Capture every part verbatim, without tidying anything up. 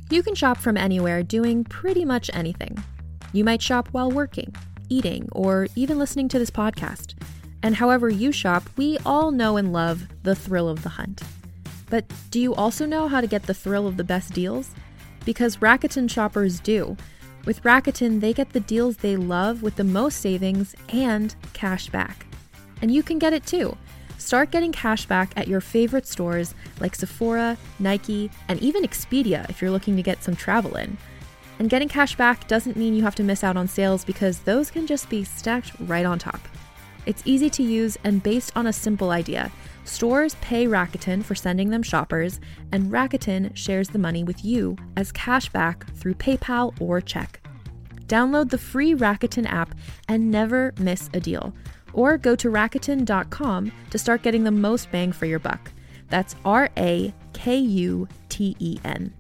You can shop from anywhere doing pretty much anything. You might shop while working, eating, or even listening to this podcast. And however you shop, we all know and love the thrill of the hunt. But do you also know how to get the thrill of the best deals? Because Rakuten shoppers do. With Rakuten, they get the deals they love with the most savings and cash back. And you can get it too. Start getting cash back at your favorite stores like Sephora, Nike, and even Expedia if you're looking to get some travel in. And getting cash back doesn't mean you have to miss out on sales because those can just be stacked right on top. It's easy to use and based on a simple idea. Stores pay Rakuten for sending them shoppers, and Rakuten shares the money with you as cash back through PayPal or check. Download the free Rakuten app and never miss a deal. Or go to Rakuten dot com to start getting the most bang for your buck. That's R A K U T E N.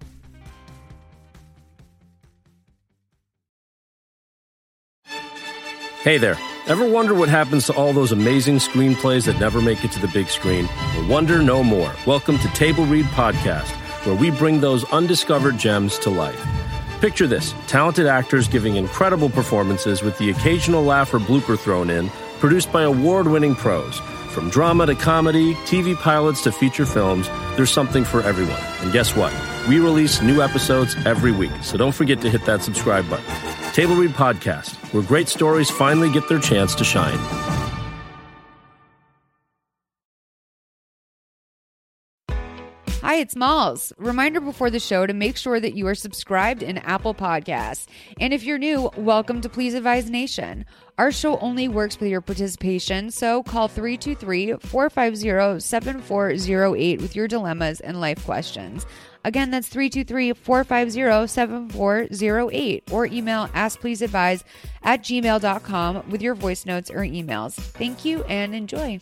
Hey there. Ever wonder what happens to all those amazing screenplays that never make it to the big screen? Well, wonder no more. Welcome to Table Read Podcast, where we bring those undiscovered gems to life. Picture this, talented actors giving incredible performances with the occasional laugh or blooper thrown in, produced by award-winning pros. From drama to comedy, T V pilots to feature films, there's something for everyone. And guess what? We release new episodes every week, so don't forget to hit that subscribe button. Table Read Podcast, where great stories finally get their chance to shine. Hi, it's Malls. Reminder before the show to make sure that you are subscribed in Apple Podcasts. And if you're new, welcome to Please Advise Nation. Our show only works with your participation, so call three two three, four five zero, seven four zero eight with your dilemmas and life questions. Again, that's three two three, four five zero, seven four zero eight, or email askpleaseadvise at gmail dot com with your voice notes or emails. Thank you and enjoy.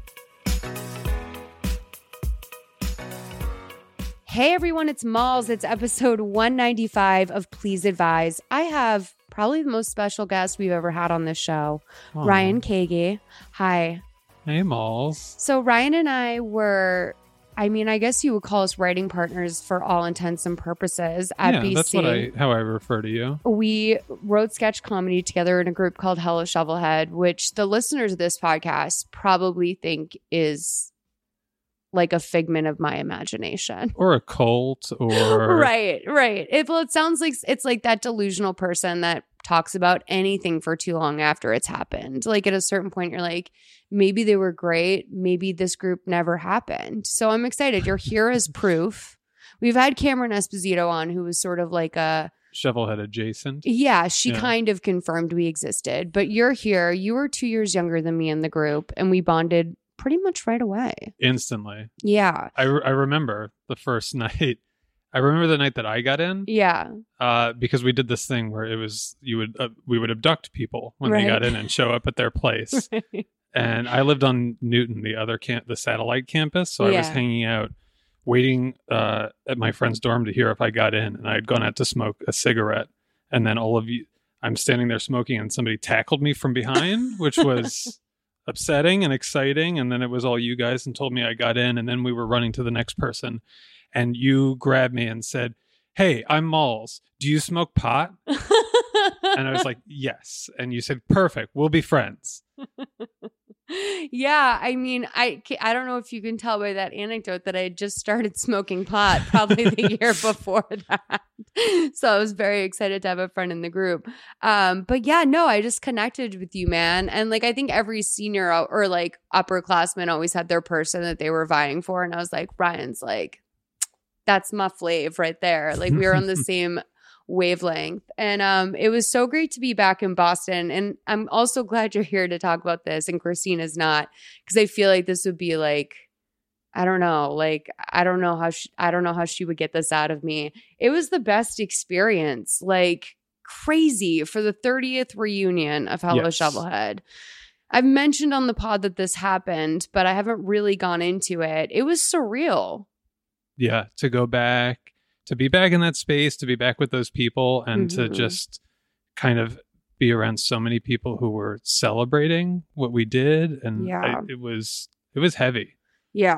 Hey everyone, it's Malls. It's episode one ninety-five of Please Advise. I have probably the most special guest we've ever had on this show, Aww. Ryan Kagi. Hi. Hey, Malls. So Ryan and I were, I mean, I guess you would call us writing partners for all intents and purposes at yeah, B C. That's what I, how I refer to you. We wrote sketch comedy together in a group called Hello Shovelhead, which the listeners of this podcast probably think is like a figment of my imagination. Or a cult or... right, right. It, well, it sounds like it's like that delusional person that talks about anything for too long after it's happened. Like at a certain point, you're like, maybe they were great. Maybe this group never happened. So I'm excited. You're here as proof. We've had Cameron Esposito on, who was sort of like a... Shovelhead adjacent. Yeah, she yeah. kind of confirmed we existed. But you're here. You were two years younger than me in the group, and we bonded pretty much right away. Instantly. Yeah. I, re- I remember the first night. I remember the night that I got in. Yeah. Uh, because we did this thing where it was, you would, uh, we would abduct people when right. they got in and show up at their place. right. And I lived on Newton, the other camp, the satellite campus. So yeah. I was hanging out, waiting uh, at my friend's dorm to hear if I got in. And I had gone out to smoke a cigarette. And then all of you, I'm standing there smoking and somebody tackled me from behind, which was... upsetting and exciting, and then it was all you guys and told me I got in, and then we were running to the next person, and you grabbed me and said, "Hey, I'm Malls. Do you smoke pot?" And I was like, "Yes." And you said, "Perfect. We'll be friends." Yeah, I mean, I, I don't know if you can tell by that anecdote that I had just started smoking pot probably the year before that. So I was very excited to have a friend in the group. Um, but yeah, no, I just connected with you, man. And like, I think every senior or like upperclassman always had their person that they were vying for. And I was like, Ryan's like, that's my fave right there. Like we were on the same wavelength. And um, it was so great to be back in Boston. And I'm also glad you're here to talk about this. And Christina's not, because I feel like this would be like, I don't know, like, I don't know how she, I don't know how she would get this out of me. It was the best experience, like crazy for the thirtieth reunion of Hello yes. Shovelhead. I've mentioned on the pod that this happened, but I haven't really gone into it. It was surreal. Yeah, to go back. To be back in that space, to be back with those people, and mm-hmm. to just kind of be around so many people who were celebrating what we did, and yeah. I, it was it was heavy. Yeah,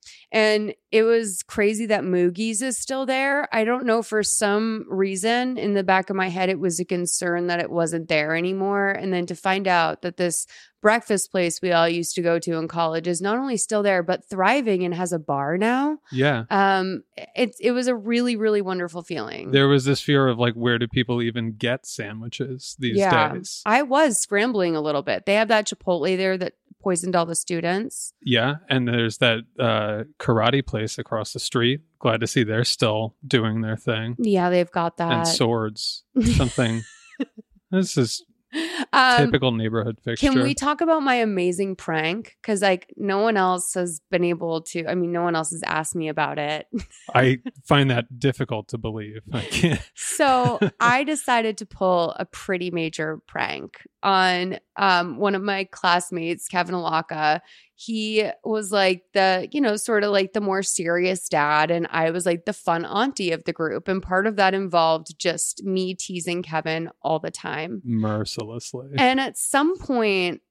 And it was crazy that Moogie's is still there. I don't know, for some reason in the back of my head, it was a concern that it wasn't there anymore. And then to find out that this breakfast place we all used to go to in college is not only still there, but thriving and has a bar now. Yeah. Um, it, it was a really, really wonderful feeling. There was this fear of like, where do people even get sandwiches these yeah, days? I was scrambling a little bit. They have that Chipotle there that poisoned all the students. Yeah. And there's that uh, karate place across the street. Glad to see they're still doing their thing. Yeah, they've got that. And swords. Something. This is um, typical neighborhood fixture. Can we talk about my amazing prank? Because like no one else has been able to. I mean, no one else has asked me about it. I find that difficult to believe. I can't. So I decided to pull a pretty major prank on um, one of my classmates, Kevin Alaka. He was like the, you know, sort of like the more serious dad. And I was like the fun auntie of the group. And part of that involved just me teasing Kevin all the time. Mercilessly. And at some point,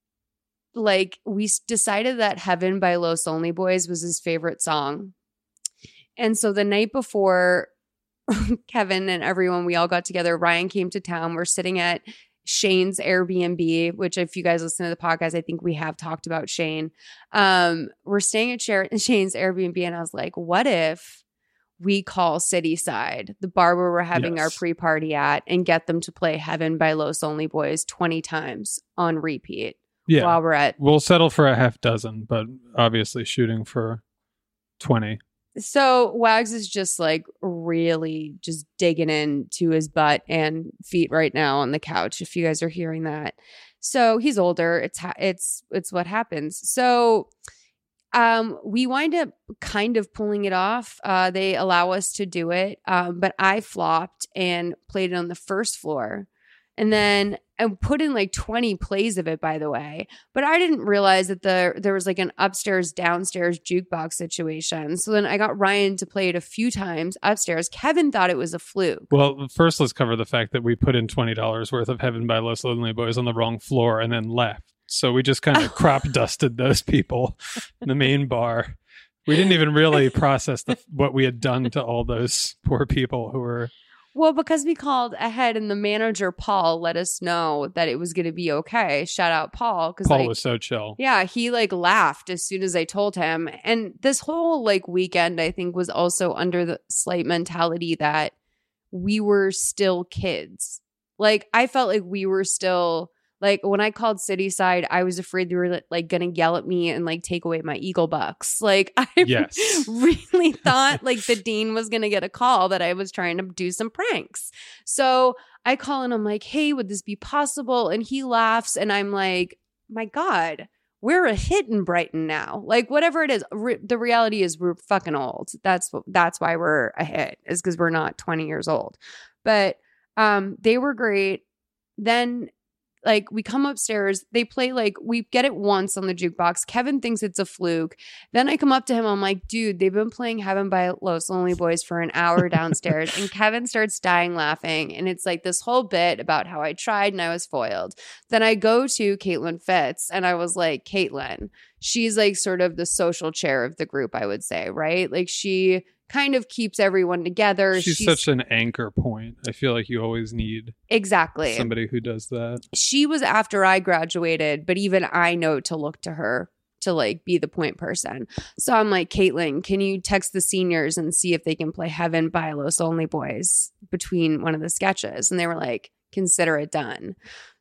like we decided that Heaven by Los Only Boys was his favorite song. And so the night before Kevin and everyone, we all got together, Ryan came to town. We're sitting at Shane's Airbnb, which if you guys listen to the podcast, I think we have talked about Shane. Um, we're staying at Shane's Airbnb, and I was like, what if we call Cityside, the bar where we're having yes. our pre-party at, and get them to play Heaven by Los Only Boys twenty times on repeat yeah. while we're at... We'll settle for a half dozen, but obviously shooting for twenty. So Wags is just like really just digging into his butt and feet right now on the couch. If you guys are hearing that, so he's older. It's ha- it's it's what happens. So um, we wind up kind of pulling it off. Uh, they allow us to do it, um, but I flopped and played it on the first floor, and then I put in like twenty plays of it, by the way. But I didn't realize that the there was like an upstairs, downstairs jukebox situation. So then I got Ryan to play it a few times upstairs. Kevin thought it was a fluke. Well, first let's cover the fact that we put in twenty dollars worth of Heaven by Los Lonely Boys on the wrong floor and then left. So we just kind of crop dusted those people in the main bar. We didn't even really process the, what we had done to all those poor people who were... Well, because we called ahead and the manager, Paul, let us know that it was going to be okay. Shout out Paul. Paul like, was so chill. Yeah, he like laughed as soon as I told him. And this whole like weekend, I think, was also under the slight mentality that we were still kids. Like, I felt like we were still... Like when I called Cityside, I was afraid they were like going to yell at me and like take away my Eagle Bucks. Like I yes. really thought like the dean was going to get a call that I was trying to do some pranks. So I call and I'm like, hey, would this be possible? And he laughs and I'm like, my God, we're a hit in Brighton now. Like whatever it is, re- the reality is we're fucking old. That's what, that's why we're a hit, is because we're not twenty years old. But um, they were great. Then like we come upstairs, they play like we get it once on the jukebox. Kevin thinks it's a fluke. Then I come up to him. I'm like, dude, they've been playing Heaven by Los Lonely Boys for an hour downstairs. And Kevin starts dying laughing. And it's like this whole bit about how I tried and I was foiled. Then I go to Caitlin Fitz and I was like, Caitlin, she's like sort of the social chair of the group, I would say, right? Like she kind of keeps everyone together. She's, She's such an anchor point. I feel like you always need exactly somebody who does that. She was after I graduated, but even I know to look to her to like be the point person. So I'm like, Caitlin, can you text the seniors and see if they can play Heaven by Los Only Boys between one of the sketches? And they were like, consider it done.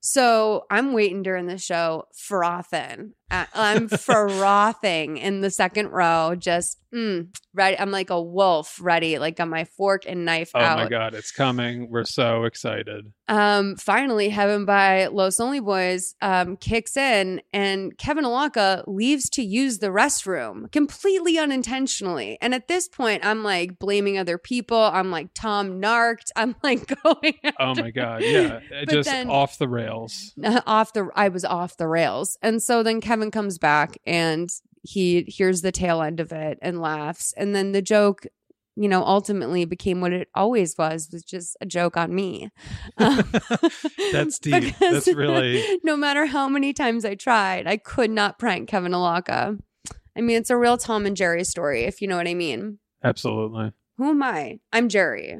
So I'm waiting during the show, frothing. I'm frothing in the second row, just mm, ready. I'm like a wolf, ready, like on my fork and knife oh out. Oh my God, it's coming. We're so excited. Um, finally, Heaven by Los Only Boys um, kicks in, and Kevin Alaka leaves to use the restroom completely unintentionally. And at this point, I'm like blaming other people. I'm like Tom narked. I'm like going. Oh my God, yeah, just then, off the rails. Off the, I was off the rails, and so then Kevin comes back and he hears the tail end of it and laughs, and then the joke, you know, ultimately became what it always was, was just a joke on me. Um, That's deep. That's really... No matter how many times I tried, I could not prank Kevin Alaka. I mean, it's a real Tom and Jerry story, if you know what I mean. Absolutely. Who am I? I'm Jerry.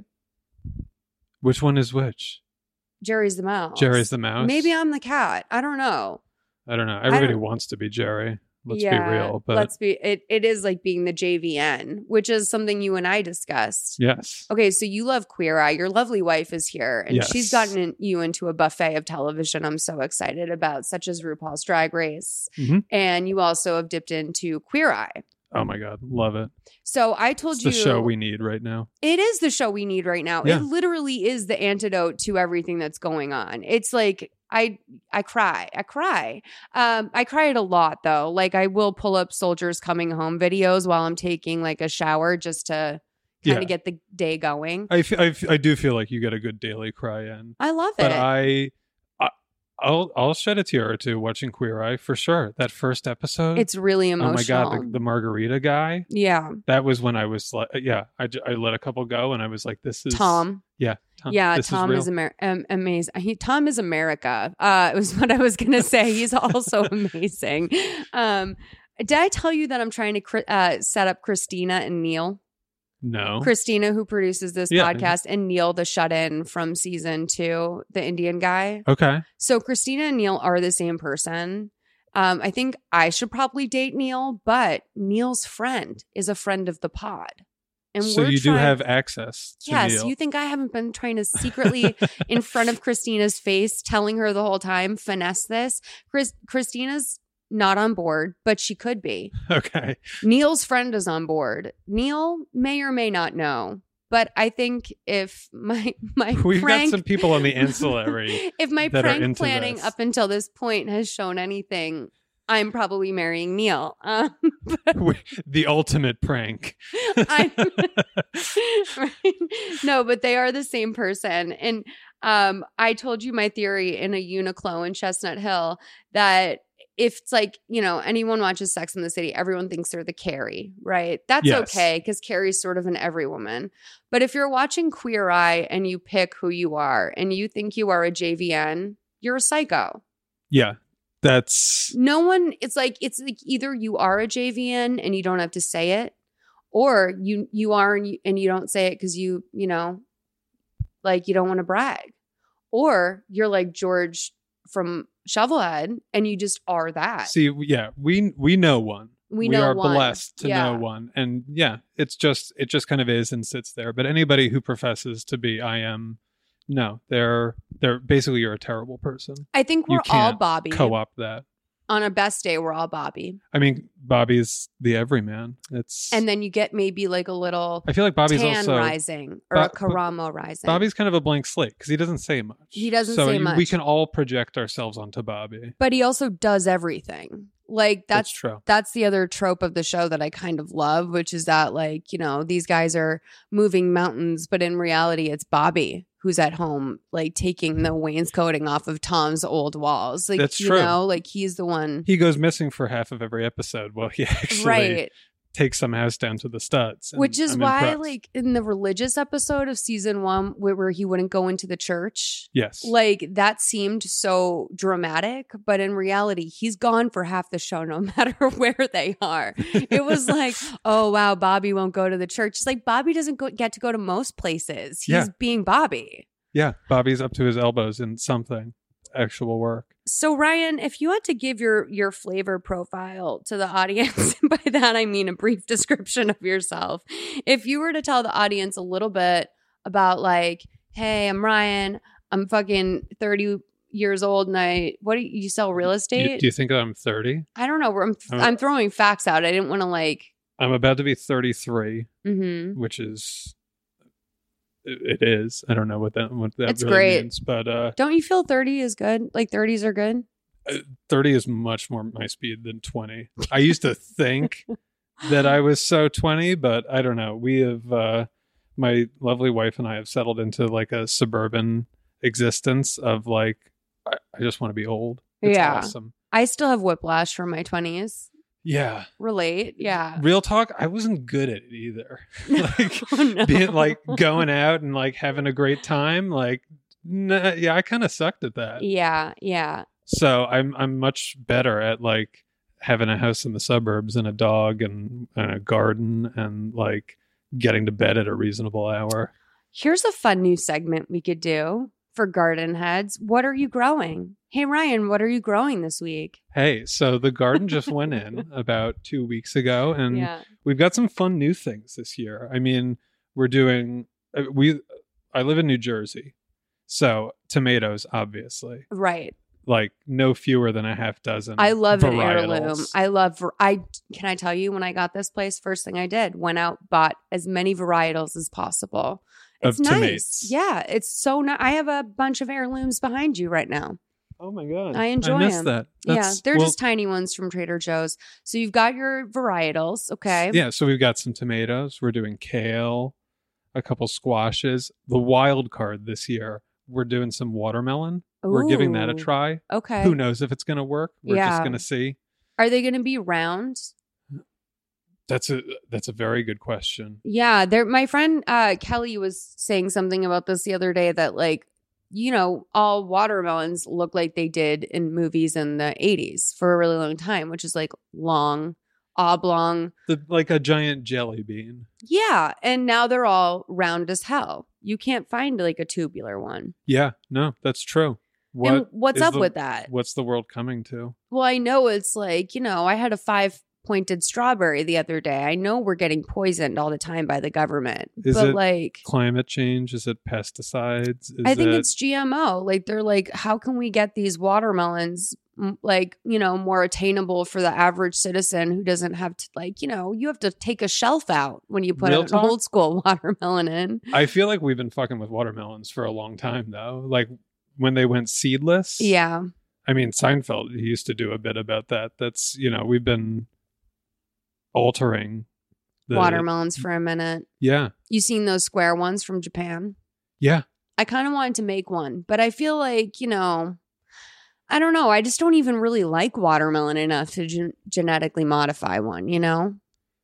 Which one is which? Jerry's the mouse. Jerry's the mouse? Maybe I'm the cat. I don't know. I don't know. Everybody don't... wants to be Jerry. Let's yeah, be real. But let's be it, it is like being the J V N, which is something you and I discussed. Yes. Okay, so you love Queer Eye. Your lovely wife is here, and yes. she's gotten in, you into a buffet of television I'm so excited about, such as RuPaul's Drag Race. Mm-hmm. And you also have dipped into Queer Eye. Oh my God. Love it. So I told it's you. the show we need right now. It is the show we need right now. Yeah. It literally is the antidote to everything that's going on. It's like I I cry. I cry. Um, I cried a lot though. Like I will pull up soldiers coming home videos while I'm taking like a shower just to kind of Yeah. get the day going. I, f- I, f- I do feel like you get a good daily cry in. I love But it. I, I, I'll I'll shed a tear or two watching Queer Eye for sure. That first episode. It's really emotional. Oh my God, the, the margarita guy. Yeah. That was when I was like, yeah, I, j- I let a couple go and I was like, this is Tom. Yeah. Tom, Yeah, this Tom is, is, Amer- um, amazing. He, Tom is America. Uh, it was what I was gonna say. He's also amazing. Um, did I tell you that I'm trying to cri- uh, set up Christina and Neil? No. Christina, who produces this Yeah. podcast, and Neil, the shut-in from season two, the Indian guy. Okay. So Christina and Neil are the same person. Um, I think I should probably date Neil, but Neil's friend is a friend of the pod. And So we're you do trying- have access to Yes, Neil. you think I haven't been trying to secretly in front of Christina's face, telling her the whole time, finesse this? Chris, Christina's not on board, but she could be. Okay. Neil's friend is on board. Neil may or may not know, but I think if my my We've prank, got some people on the ancillary. if my that are prank into planning this. up until this point has shown anything, I'm probably marrying Neil. Um, The ultimate prank. I'm, right? No, but they are the same person. And um, I told you my theory in a Uniqlo in Chestnut Hill that if it's like, you know, anyone watches Sex and the City, everyone thinks they're the Carrie, right? That's Yes. okay because Carrie's sort of an every woman. But if you're watching Queer Eye and you pick who you are and you think you are a J V N, you're a psycho. Yeah. That's No one, it's like, it's like either you are a J V N and you don't have to say it, or you you are and you, and you don't say it because you, you know, like you don't want to brag. Or you're like George from Shovelhead and you just are that. see, yeah, we we know one. We know are one. blessed to Yeah. know one. And yeah, it's just it just kind of is and sits there. But anybody who professes to be I am, no, they're they're basically you're a terrible person. I think You we're all can't Bobby. Co-op that. On our best day, we're all Bobby. I mean, Bobby's the everyman. It's And then you get maybe like a little I feel like Bobby's tan also rising or Bo- a Karamo rising. Bobby's kind of a blank slate because he doesn't say much. He doesn't so say you- much. We can all project ourselves onto Bobby. But he also does everything. Like That's that's true. that's the other trope of the show that I kind of love, which is that like, you know, these guys are moving mountains, but in reality it's Bobby who's at home like taking the wainscoting off of Tom's old walls. Like That's you true. know, like he's the one He goes missing for half of every episode. Well, he actually right. takes some house down to the studs. and Which is I'm why impressed. like in the religious episode of season one where, where he wouldn't go into the church. Yes. Like that seemed so dramatic, but in reality, he's gone for half the show no matter where they are. It was like, oh wow, Bobby won't go to the church. It's like Bobby doesn't go, get to go to most places. He's Yeah. being Bobby. Yeah. Bobby's up to his elbows in something. Actual work. So Ryan, if you had to give your your flavor profile to the audience, by that I mean a brief description of yourself. If you were to tell the audience a little bit about like, hey, I'm Ryan, I'm fucking thirty years old and I what do you, you sell real estate? You, do you think I'm thirty? I don't know. I'm I'm- I'm throwing facts out. I didn't want to like I'm about to be thirty-three, mhm. which is it, it is. I don't know what that what that It's really great. means, but uh Don't you feel thirty is good? Like thirties are good? thirty is much more my speed than twenty. I used to think that I was so twenty, but I don't know. We have uh my lovely wife and I have settled into like a suburban existence of like I, I just want to be old. It's Yeah. awesome. I still have whiplash from my twenties. Yeah. Relate. Yeah. Real talk, I wasn't good at it either. Like Oh, no. being like going out and like having a great time, like nah, yeah, I kind of sucked at that. Yeah, yeah. So I'm I'm much better at like having a house in the suburbs and a dog and, and a garden and like getting to bed at a reasonable hour. Here's a fun new segment we could do for garden heads. What are you growing? Hey, Ryan, what are you growing this week? Hey, so the garden just went in about two weeks ago, and Yeah. we've got some fun new things this year. I mean, we're doing, uh, we, I live in New Jersey, so tomatoes, obviously. Right. Like no fewer than a half dozen. I love an varietals. heirloom. I love, var- I, can I tell you, when I got this place, first thing I did, went out, bought as many varietals as possible. It's Of nice. tomatoes. Yeah, it's so nice. I have a bunch of heirlooms behind you right now. Oh my God. I enjoy I miss them. that. yeah, That's- they're well, just tiny ones from Trader Joe's. So you've got your varietals, okay? Yeah, so we've got some tomatoes. We're doing kale, a couple squashes. The wild card this year, we're doing some watermelon. We're giving that a Ooh, try. Okay. Who knows if it's going to work? We're Yeah. just going to see. Are they going to be round? That's a that's a very good question. Yeah, there. My friend uh, Kelly was saying something about this the other day that, like, you know, all watermelons look like they did in movies in the eighties for a really long time, which is like long, oblong. The, like a giant jelly bean. Yeah, and now they're all round as hell. You can't find like a tubular one. Yeah, no, that's true. What and what's is up the- with that? What's the world coming to? Well, I know it's like, you know, I had a five pointed strawberry the other day. I know we're getting poisoned all the time by the government. Is but it like Climate change? Is it pesticides? Is I think it, it's G M O. Like they're like, how can we get these watermelons m- like, you know, more attainable for the average citizen who doesn't have to, like, you know, you have to take a shelf out when you put Real an talk? old school watermelon in. I feel like we've been fucking with watermelons for a long time though. Like when they went seedless. Yeah. I mean, Seinfeld, he used to do a bit about that. That's, you know, we've been altering the Watermelons for a minute. Yeah. You seen those square ones from Japan? Yeah. I kind of wanted to make one, but I feel like, you know, I don't know. I just don't even really like watermelon enough to gen- genetically modify one, you know?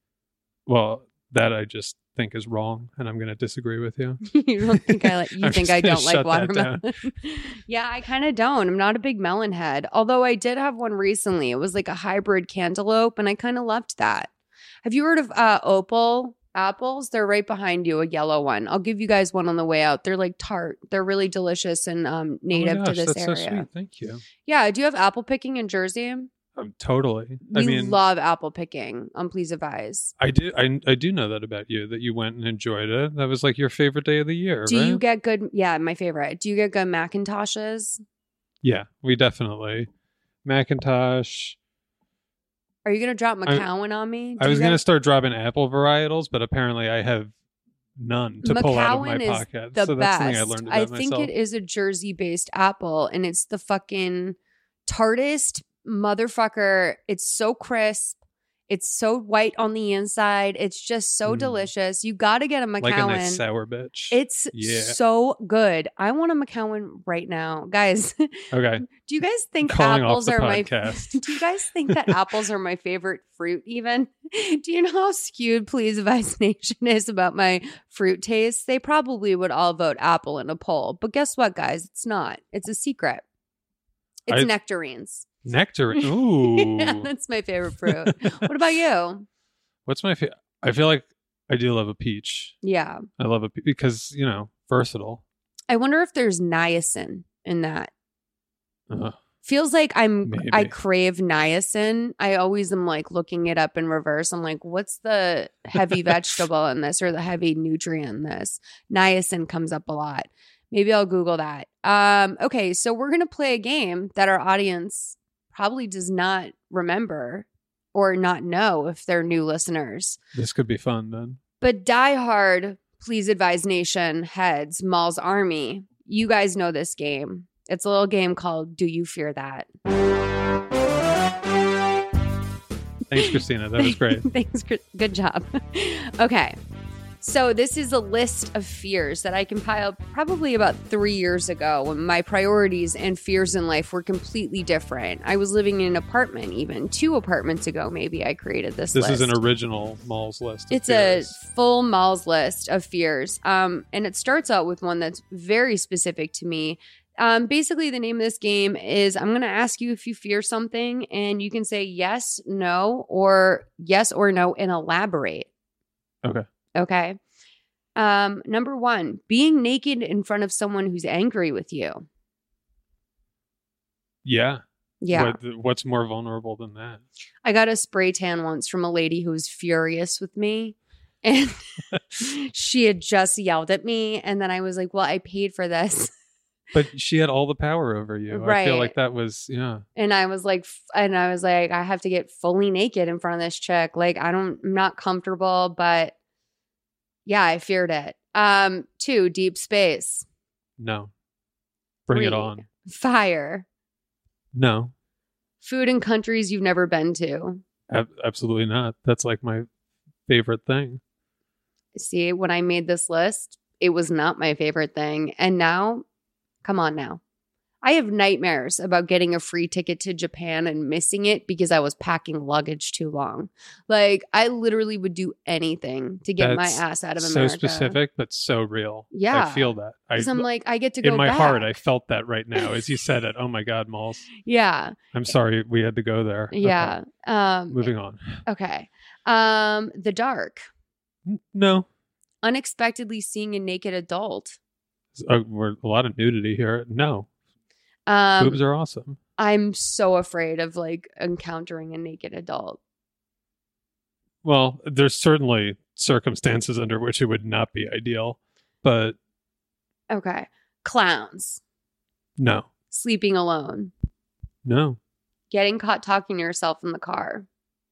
Well, that I just think is wrong, and I'm going to disagree with you. You don't think I like, you I'm think just I gonna don't like shut that watermelon? Yeah, I kind of don't. I'm not a big melon head. Although I did have one recently. It was like a hybrid cantaloupe, and I kind of loved that. Have you heard of uh, Opal apples? They're right behind you, a yellow one. I'll give you guys one on the way out. They're like tart. They're really delicious and um, native oh my gosh, to this that's area. so sweet. Thank you. Yeah. Do you have apple picking in Jersey? Um, totally. We I mean, love apple picking on Please Advise. I do. I, I do know that about you, that you went and enjoyed it. That was like your favorite day of the year, Do right? you get good? Yeah, my favorite. Do you get good Macintoshes? Yeah, we definitely. Macintosh. Are you gonna drop I- McCowan on me? I Do was you going to guys- start dropping apple varietals, but apparently I have none to pull out of my McCowan is pocket. the So that's best. something I learned about I think myself. it is a Jersey-based apple, and it's the fucking tartest motherfucker. It's so crisp. It's so white on the inside. It's just so Mm. delicious. You got to get a McCowan. Like a nice sour bitch. It's Yeah. so good. I want a McCowan right now, guys. Okay. Do you guys think Calling off apples the are my? podcast. Do you guys think that apples are my favorite fruit? Even do you know how skewed Please Advise Nation is about my fruit taste? They probably would all vote apple in a poll, but guess what, guys? It's not. It's a secret. It's I- nectarines. Nectarine. Ooh. Yeah, that's my favorite fruit. What about you? What's my favorite? I feel like I do love a peach. Yeah, I love a peach because, you know, versatile. I wonder if there's niacin in that. Uh, Feels like I'm Maybe. I crave niacin. I always am like looking it up in reverse. I'm like, what's the heavy vegetable in this or the heavy nutrient in this? Niacin comes up a lot. Maybe I'll Google that. Um, okay, so we're gonna play a game that our audience probably does not remember or not know if they're new listeners. this could be fun then. But diehard Please Advise Nation heads, Maul's Army, you guys know this game. It's a little game called Do You Fear That? Thanks, Christina. That was great. Thanks. Chris. Good job. Okay. So this is a list of fears that I compiled probably about three years ago when my priorities and fears in life were completely different. I was living in an apartment even. Two apartments ago, maybe I created this This list. is an original Malls list. of It's fears. a full Malls list of fears. Um, and it starts out with one that's very specific to me. Um, basically, the name of this game is I'm going to ask you if you fear something, and you can say yes, no, or yes or no, and elaborate. Okay. Okay. Um, number one, being naked in front of someone who's angry with you. Yeah. Yeah. What, what's more vulnerable than that? I got a spray tan once from a lady who was furious with me. And she had just yelled at me. And then I was like, well, I paid for this. But she had all the power over you. Right. I feel like that was, yeah. And I was like, f- and I was like, I have to get fully naked in front of this chick. Like, I don't, I'm not comfortable, but yeah, I feared it. Um, two, deep space. No. Bring Three, it on. Fire. No. Food in countries you've never been to. Ab- absolutely not. That's like my favorite thing. See, when I made this list, it was not my favorite thing. And now, come on now. I have nightmares about getting a free ticket to Japan and missing it because I was packing luggage too long. Like, I literally would do anything to get That's my ass out of so America. specific, but so real. Yeah. I feel that. I, Because I'm like, I get to go in my back. heart, I felt that right now as you said it. Oh my God, Malls. Yeah. I'm sorry we had to go there. Yeah. Okay. Um, Moving on. Okay. Um, the dark. No. Unexpectedly seeing a naked adult. Uh, we're a lot of nudity here. No. Um, Boobs are awesome. I'm so afraid of like encountering a naked adult. Well, there's certainly circumstances under which it would not be ideal, but Okay. Clowns. no. Sleeping alone. No. Getting caught talking to yourself in the car.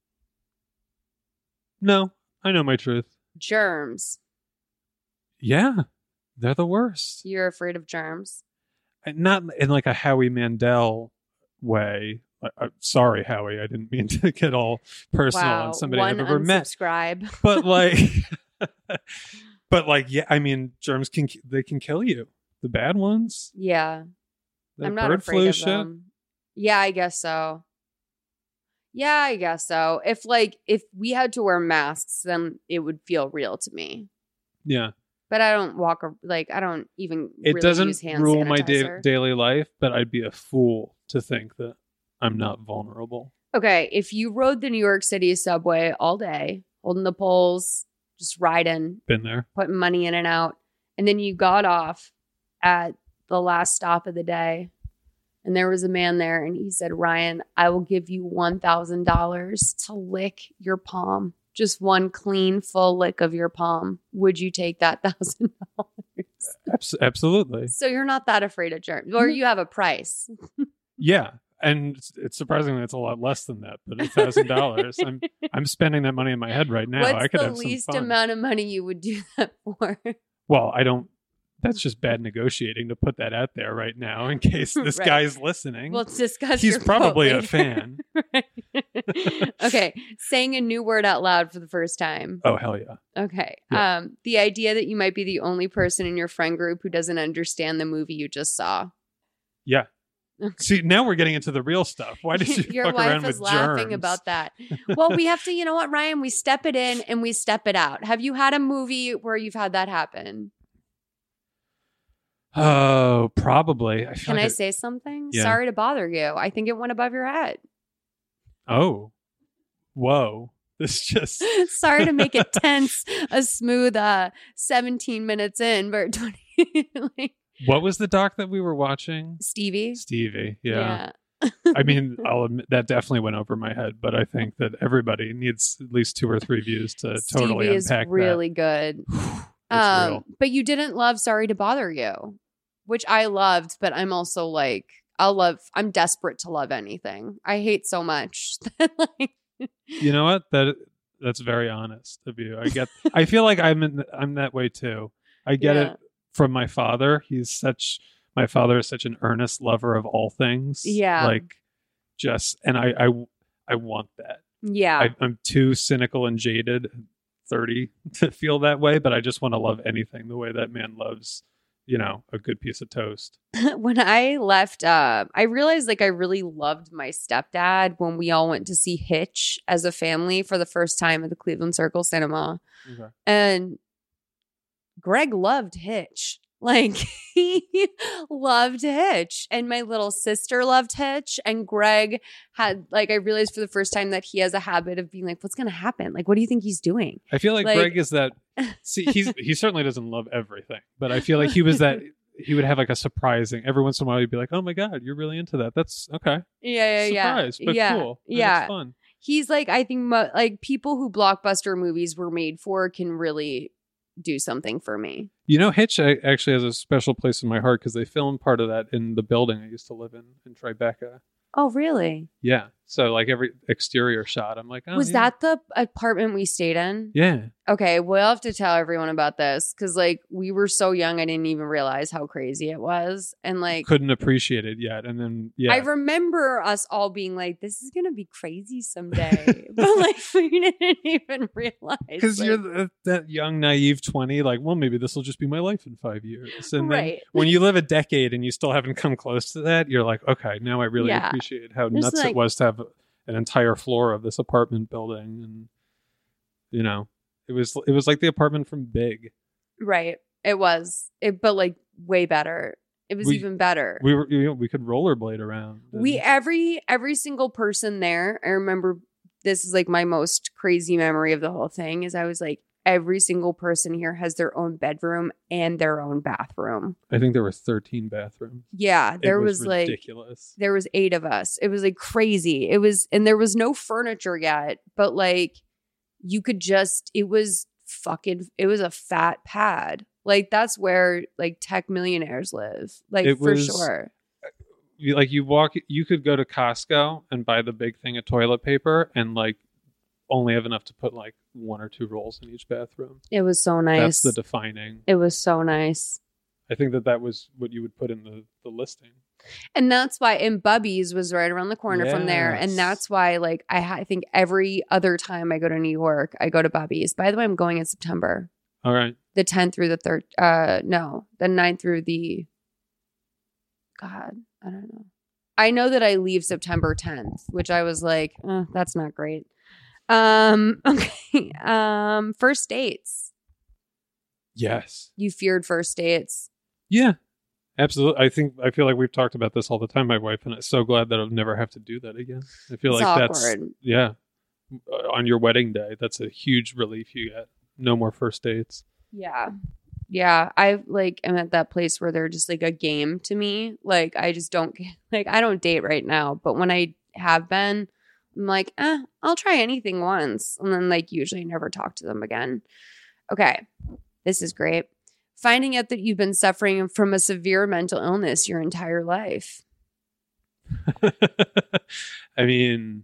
No. I know my truth. Germs. Yeah. They're the worst. You're afraid of germs. Not in like a Howie Mandel way. I, I, sorry, Howie. I didn't mean to get all personal Wow. on somebody One I've ever met. unsubscribe. But like, but like, yeah, I mean, germs can, they can kill you. The bad ones. Yeah. The I'm not bird afraid flu of shit. them. Yeah, I guess so. Yeah, I guess so. If like if we had to wear masks, then it would feel real to me. Yeah. But I don't walk a- like I don't even. It really doesn't use hand rule my da- sanitizer. daily life, but I'd be a fool to think that I'm not vulnerable. Okay, if you rode the New York City subway all day, holding the poles, just riding, Been there. putting money in and out, and then you got off at the last stop of the day, and there was a man there, and he said, "Ryan, I will give you one thousand dollars to lick your palm." Just one clean, full lick of your palm. Would you take that thousand dollars? Abs- absolutely. So you're not that afraid of germs, or you have a price. Yeah. And it's, it's surprisingly, it's a lot less than that, but a thousand dollars. I'm I'm spending that money in my head right now. What's I could the have some least fun. amount of money you would do that for? Well, I don't. That's just bad negotiating to put that out there right now in case this Right. guy's listening. We'll discuss. He's your probably quote a later. fan. Right. Okay, saying a new word out loud for the first time. Oh hell yeah! Okay. Yeah. Um, the idea that you might be the only person in your friend group who doesn't understand the movie you just saw. Yeah. See, now we're getting into the real stuff. Why did you Your fuck wife around was with laughing germs? about that. Well, we have to, you know what, Ryan? We step it in and we step it out. Have you had a movie where you've had that happen? Oh, probably. I feel Can like I it- say something? Yeah. Sorry to bother you. I think it went above your head. Oh, whoa! This just Sorry to make it tense, a smooth uh, seventeen minutes in, but twenty like, what was the doc that we were watching? Stevie. Stevie. Yeah. Yeah. I mean, I'll admit that definitely went over my head, but I think that everybody needs at least two or three views to Stevie totally is unpack really good. that. It's Um, real. but you didn't love Sorry to Bother You, which I loved, but I'm also like, I'll love, I'm desperate to love anything. I hate so much. that, like, You know what? That that's very honest of you. I get. I feel like I'm in, I'm that way too. I get Yeah. it from my father. He's such. My father is such an earnest lover of all things. Yeah. Like, just and I I I want that. yeah. I, I'm too cynical and jaded, at thirty, to feel that way. But I just want to love anything the way that man loves. You know, a good piece of toast. When I left, uh, I realized like I really loved my stepdad when we all went to see Hitch as a family for the first time at the Cleveland Circle Cinema. Okay. And Greg loved Hitch. Like, he loved Hitch. And my little sister loved Hitch. And Greg had, like, I realized for the first time that he has a habit of being like, what's going to happen? Like, what do you think he's doing? I feel like, like Greg is that. See, he's he certainly doesn't love everything, but I feel like he was that. He would have like a surprising. Every once in a while, he'd be like, "Oh my god, you're really into that? That's okay." Yeah, yeah, Surprise, yeah. but yeah, cool. And yeah. it's fun. He's like, I think, mo- like people who blockbuster movies were made for can really do something for me. You know, Hitch actually has a special place in my heart because they filmed part of that in the building I used to live in in Tribeca. Oh, really? Yeah. So like every exterior shot, I'm like, oh, was yeah. that the apartment we stayed in? Yeah. Okay, we'll have to tell everyone about this because like we were so young, I didn't even realize how crazy it was, and like couldn't appreciate it yet. And then yeah, I remember us all being like, "This is gonna be crazy someday," but like we didn't even realize because like, you're the, that young, naive twenty. Like, well, maybe this will just be my life in five years. And right. then when you live a decade and you still haven't come close to that, you're like, okay, now I really yeah. appreciate how Just nuts like, it was to have an entire floor of this apartment building, and you know. It was it was like the apartment from Big. Right. It was. It but like way better. It was we, even better. We were you know, we could rollerblade around. And... We every every single person there, I remember this is like my most crazy memory of the whole thing is I was like every single person here has their own bedroom and their own bathroom. I think there were thirteen bathrooms. Yeah, there it was, was ridiculous. like there was eight of us. It was like crazy. It was and there was no furniture yet, but like you could just, it was fucking, it was a fat pad. Like that's where like tech millionaires live. Like it for was, sure. You, like you walk, you could go to Costco and buy the big thing of toilet paper and like only have enough to put like one or two rolls in each bathroom. It was so nice. That's the defining. It was so nice. I think that that was what you would put in the, the listing. And that's why, and Bubby's was right around the corner yes. from there. And that's why, like, I, ha- I think every other time I go to New York, I go to Bubby's. By the way, I'm going in September. All right. The tenth through the third, uh, no, the ninth through the, God, I don't know. I know that I leave September tenth, which I was like, eh, that's not great. Um, okay. Um, first dates. Yes. You feared first dates. Yeah. Absolutely. I think I feel like we've talked about this all the time, my wife, and I'm so glad that I'll never have to do that again. I feel It's like awkward. that's yeah. On your wedding day, that's a huge relief you get. No more first dates. Yeah. Yeah. I like am at that place where they're just like a game to me. Like I just don't like I don't date right now, but when I have been, I'm like, eh, I'll try anything once. And then like usually never talk to them again. Okay. This is great. Finding out that you've been suffering from a severe mental illness your entire life. I mean,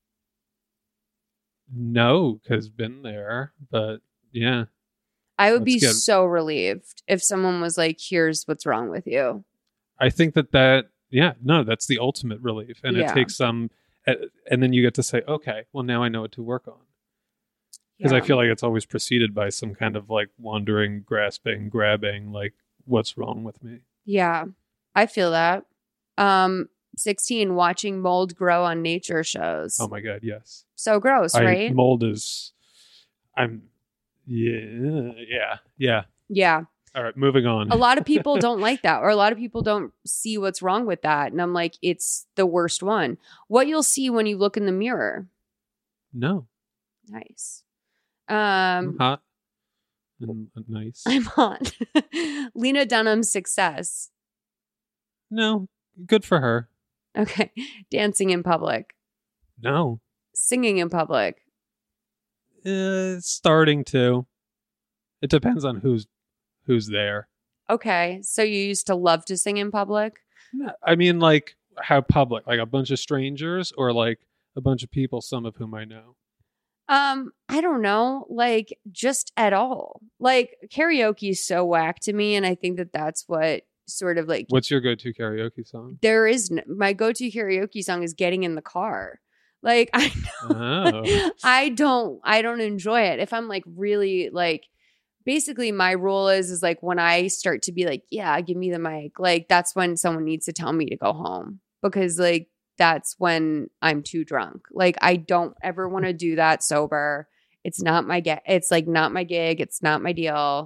no, because been there, but yeah. I would be good. so relieved if someone was like, here's what's wrong with you. I think that that, yeah, no, that's the ultimate relief. And Yeah. it takes some, and then you get to say, okay, well, now I know what to work on. Because Yeah. I feel like it's always preceded by some kind of like wandering, grasping, grabbing, like, what's wrong with me? Yeah, I feel that. Um, sixteen, watching mold grow on nature shows. Oh my God, yes. So gross, I, right? Mold is, I'm, yeah, yeah, yeah. Yeah. All right, moving on. A lot of people don't like that, or a lot of people don't see what's wrong with that. And I'm like, it's the worst one. What you'll see when you look in the mirror. No. Nice. I'm Um, hot and nice. I'm hot. Lena Dunham's success. No, good for her. Okay. Dancing in public. No. Singing in public. Uh, starting to. It depends on who's who's there. Okay. So you used to love to sing in public? No, I mean, like, how public? Like a bunch of strangers or like a bunch of people, some of whom I know? Um, I don't know, like just at all. Like karaoke is so whack to me, and I think that that's what sort of like. What's your go-to karaoke song? There is n- my go-to karaoke song is "Getting in the Car." Like I don't, Oh. I don't, I don't enjoy it. If I'm like really like, basically my rule is is like when I start to be like, yeah, give me the mic. Like that's when someone needs to tell me to go home because like. That's when I'm too drunk. Like I don't ever want to do that sober. It's not my get. It's like not my gig. It's not my deal.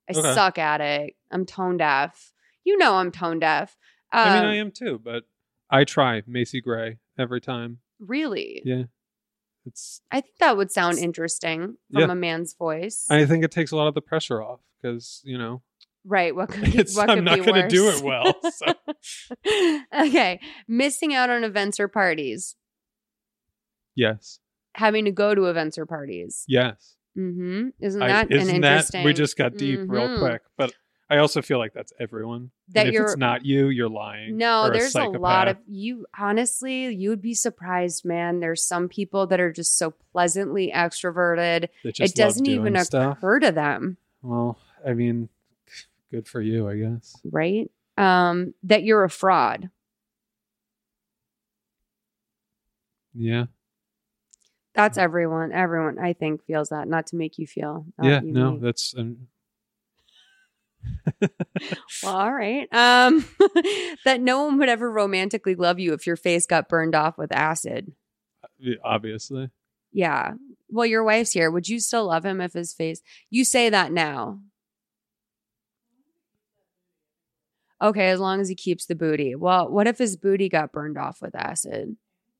I Okay. suck at it. I'm tone deaf. You know I'm tone deaf. Um, I mean, I am too, but I try Macy Gray every time. Really? Yeah. It's. I think that would sound interesting from Yeah. a man's voice. I think it takes a lot of the pressure off because, you know, right. What could be, it's, what could I'm not be going to worse? do it well. So. Okay. Missing out on events or parties. Yes. Having to go to events or parties. Yes. Mm-hmm. Isn't I, that isn't an that interesting? we just got deep real Mhm. quick, but I also feel like that's everyone. That and if you're- it's not you, you're lying. No, or there's a, psychopath. lot of you. Honestly, you would be surprised, man. There's some people that are just so pleasantly extroverted. that just It doesn't love even doing stuff. occur to them, Well, I mean, good for you, I guess. right? Um, that you're a fraud. Yeah. That's everyone. Everyone, I think, feels that. Not to make you feel. not yeah. No, unique. that's. Um, Well, all right. Um, that no one would ever romantically love you if your face got burned off with acid. obviously. Yeah. Well, your wife's here. Would you still love him if his face? You say that now. Okay, as long as he keeps the booty. Well, what if his booty got burned off with acid?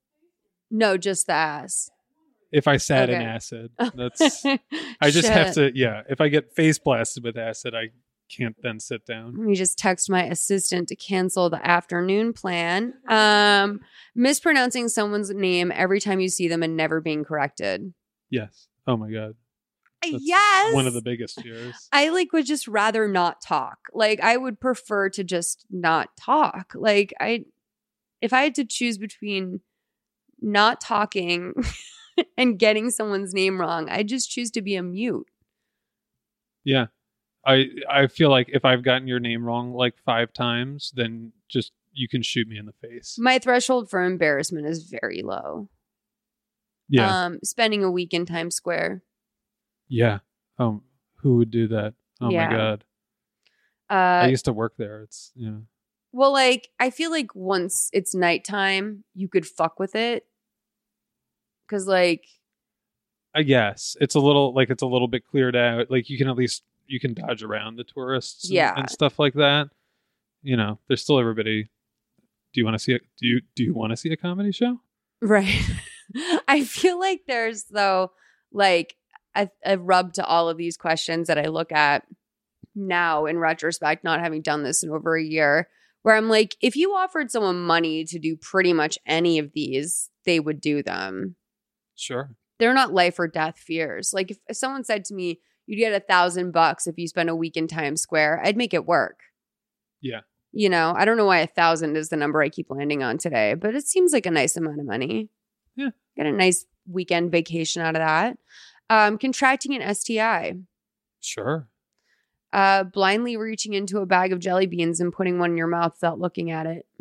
No, just the ass. If I sat in Okay. acid, that's. I just have Shit. to. Yeah. If I get face blasted with acid, I can't then sit down. Let me just text my assistant to cancel the afternoon plan. Um, mispronouncing someone's name every time you see them and never being corrected. Yes. Oh my god. That's yes. One of the biggest fears. I like would just rather not talk. Like I would prefer to just not talk. Like I if I had to choose between not talking and getting someone's name wrong, I'd just choose to be a mute. Yeah. I I feel like if I've gotten your name wrong like five times, then just you can shoot me in the face. My threshold for embarrassment is very low. Yeah. Um, spending a week in Times Square. yeah. Um who would do that? Oh Yeah. my god. Uh, I used to work there. It's yeah. well, like I feel like once it's nighttime, you could fuck with it. Cause like I guess. It's a little like it's a little bit cleared out. Like you can at least you can dodge around the tourists and, Yeah. and stuff like that. You know, there's still everybody. Do you want to see it? Do you do you want to see a comedy show? right. I feel like there's though like a, a rub to all of these questions that I look at now in retrospect, not having done this in over a year, where I'm like, if you offered someone money to do pretty much any of these, they would do them. Sure. They're not life or death fears. Like if, if someone said to me, you'd get a thousand bucks if you spend a week in Times Square, I'd make it work. Yeah. You know, I don't know why a thousand is the number I keep landing on today, but it seems like a nice amount of money. Yeah. Get a nice weekend vacation out of that. Um, contracting an S T I. Sure. Uh, blindly reaching into a bag of jelly beans and putting one in your mouth without looking at it.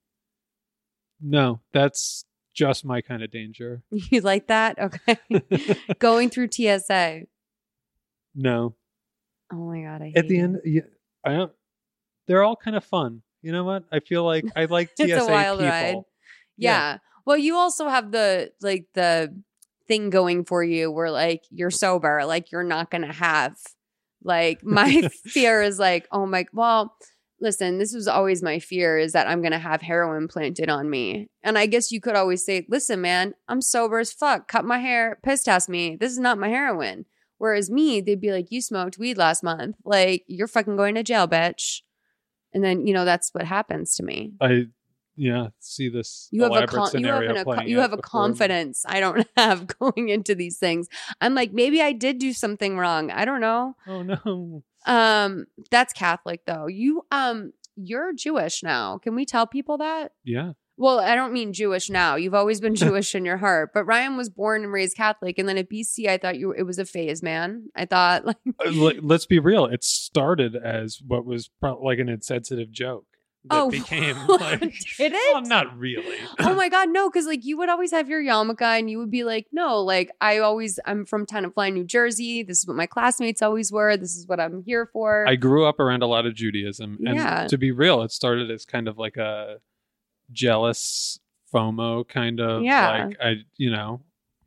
No, that's just my kind of danger. You like that? Okay. Going through T S A. No. Oh my God. I hate At the it. end, yeah, I don't. They're all kind of fun. You know what? I feel like I like T S A It's a wild people. ride. Yeah. Well, you also have the like the thing going for you where like you're sober, like you're not gonna have like my fear is like, oh my well, listen, this was always my fear is that I'm gonna have heroin planted on me. And I guess you could always say, listen, man, I'm sober as fuck. Cut my hair, piss test me. This is not my heroin. Whereas me, they'd be like, you smoked weed last month. Like, you're fucking going to jail, bitch. And then, you know, that's what happens to me. I yeah see this. You have a elaborate con- you have scenario an, playing you out have a before me. confidence I don't have going into these things. I'm like, maybe I did do something wrong. I don't know. Oh no. Um, that's Catholic though. You um, you're Jewish now. Can we tell people that? Yeah. Well, I don't mean Jewish now. You've always been Jewish in your heart. But Ryan was born and raised Catholic, and then at B C, I thought you were, it was a phase, man. I thought like Uh, let- Let's be real. It started as what was pro- like an insensitive joke that oh, became like. did it? Well, not really. Oh my God, no, because like you would always have your yarmulke and you would be like, no, like I always, I'm from Tenafly, New Jersey. This is what my classmates always were. This is what I'm here for. I grew up around a lot of Judaism, and Yeah. to be real, it started as kind of like a jealous FOMO kind of Yeah. like I, you know,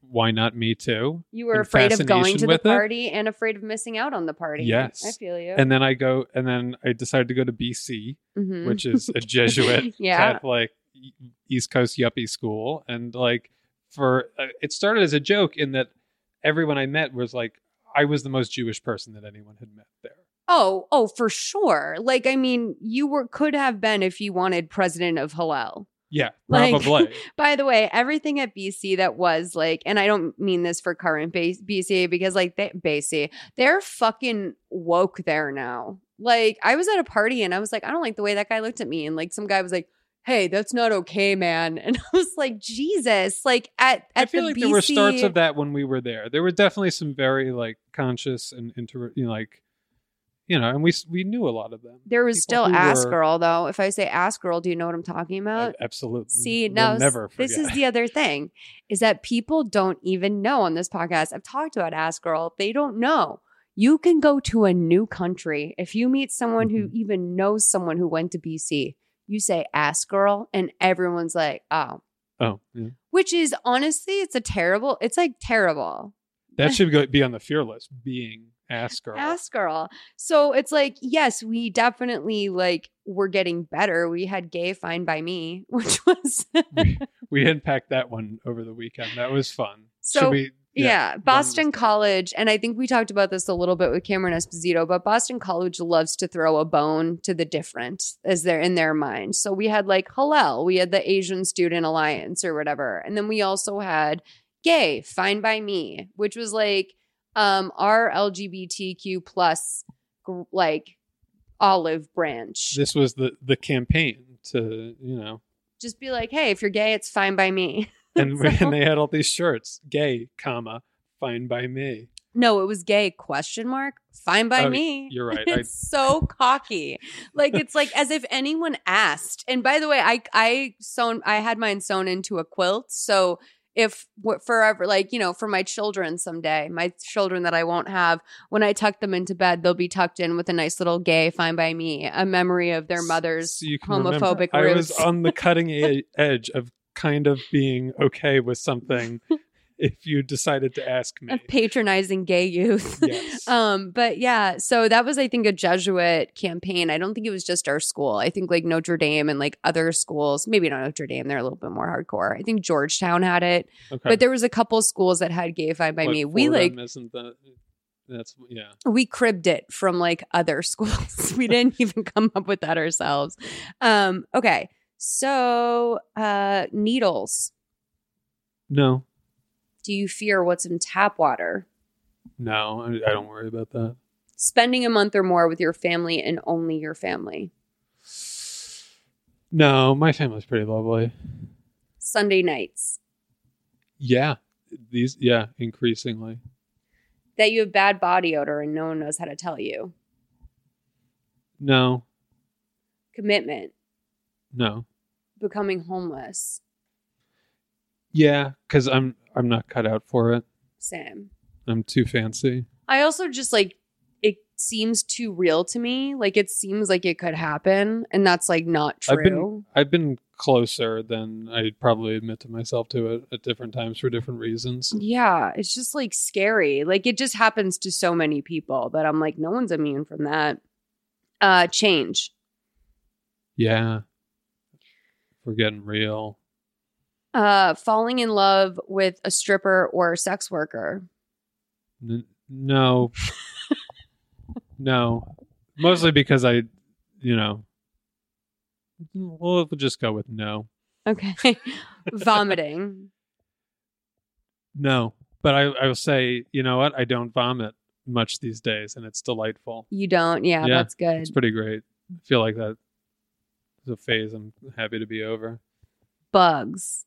why not me too? You were and afraid of going to the with it. party and afraid of missing out on the party. Yes. I feel you. And then I go, and then I decided to go to B C, Mhm. which is a Jesuit Yeah. Catholic East Coast yuppie school. And like, for uh, it started as a joke in that everyone I met was like, I was the most Jewish person that anyone had met there. Oh, oh, for sure. Like, I mean, you were could have been if you wanted president of Hillel. Yeah, Like- probably. By the way, everything at B C that was like, and I don't mean this for current base B C because like they B C, they're fucking woke there now. Like, I was at a party and I was like, I don't like the way that guy looked at me, and like some guy was like, "Hey, that's not okay, man." And I was like, Jesus, like at at I feel the like B C, there were starts of that when we were there. There were definitely some very like conscious and inter, you know, like, you know, and we we knew a lot of them. there was People still who ass were- girl though. If I say ass girl, do you know what I'm talking about? I- absolutely. See, We'll now never this is forget. the other thing is that people don't even know on this podcast. I've talked about Ask Girl. They don't know. You can go to a new country. If you meet someone who Mhm. even knows someone who went to B C, you say Ask Girl and everyone's like, oh, Oh, yeah. which is honestly, it's a terrible, it's like terrible. That should go, be on the fear list, being ass girl. Ask Girl. So it's like, yes, we definitely like we're getting better. We had Gay Fine by Me, which was we, we unpacked that one over the weekend. That was fun. So, should we, yeah, run Boston this down? College, and I think we talked about this a little bit with Cameron Esposito, but Boston College loves to throw a bone to the different as they're in their mind. So we had like Hillel, we had the Asian Student Alliance or whatever, and then we also had Gay Fine by Me, which was like um our L G B T Q plus gr- like olive branch. This was the the campaign to, you know, Just be like, hey, if you're gay, it's fine by me. and, So- and they had all these shirts, gay, comma, fine by me. No, it was gay question mark. Fine by Oh, me. you're right. I- It's so cocky. Like it's like as if anyone asked. And by the way, I I sewn I had mine sewn into a quilt. So if w- forever, like, you know, for my children someday, my children that I won't have, when I tuck them into bed, they'll be tucked in with a nice little gay fine by me, a memory of their mother's So you can remember, homophobic I roots. was on the cutting e- edge of kind of being okay with something if you decided to ask me. Of patronizing gay youth. Yes. um, but yeah, so that was, I think, a Jesuit campaign. I don't think it was just our school. I think like Notre Dame and like other schools, maybe not Notre Dame, they're a little bit more hardcore. I think Georgetown had it, Okay. but there was a couple schools that had Gay Fine by What, Me. We Fordham like isn't that, that's yeah. we cribbed it from like other schools. We didn't even come up with that ourselves. Um, okay, so uh, needles. No, Do you fear what's in tap water? no, I, I don't worry about that. Spending a month or more with your family and only your family. No, my family's pretty lovely. Sunday nights. Yeah, these yeah, increasingly. That you have bad body odor and no one knows how to tell you. No, Commitment. no. Becoming homeless. Yeah, because I'm I'm not cut out for it. Same. I'm too fancy. I also just like, it seems too real to me. Like it seems like it could happen. And that's like not true. I've been I've been closer than I'd probably admit to myself to it at different times for different reasons. Yeah, it's just like scary. Like it just happens to so many people that I'm like, no one's immune from that. Uh, change. Yeah. We're getting real. Uh, falling in love with a stripper or a sex worker. N- no. No. Mostly because I, you know, we'll, we'll just go with no. Okay. Vomiting. No. But I, I will say, you know what? I don't vomit much these days, and it's delightful. You don't. Yeah, Yeah, that's good. It's pretty great. I feel like that is a phase I'm happy to be over. Bugs.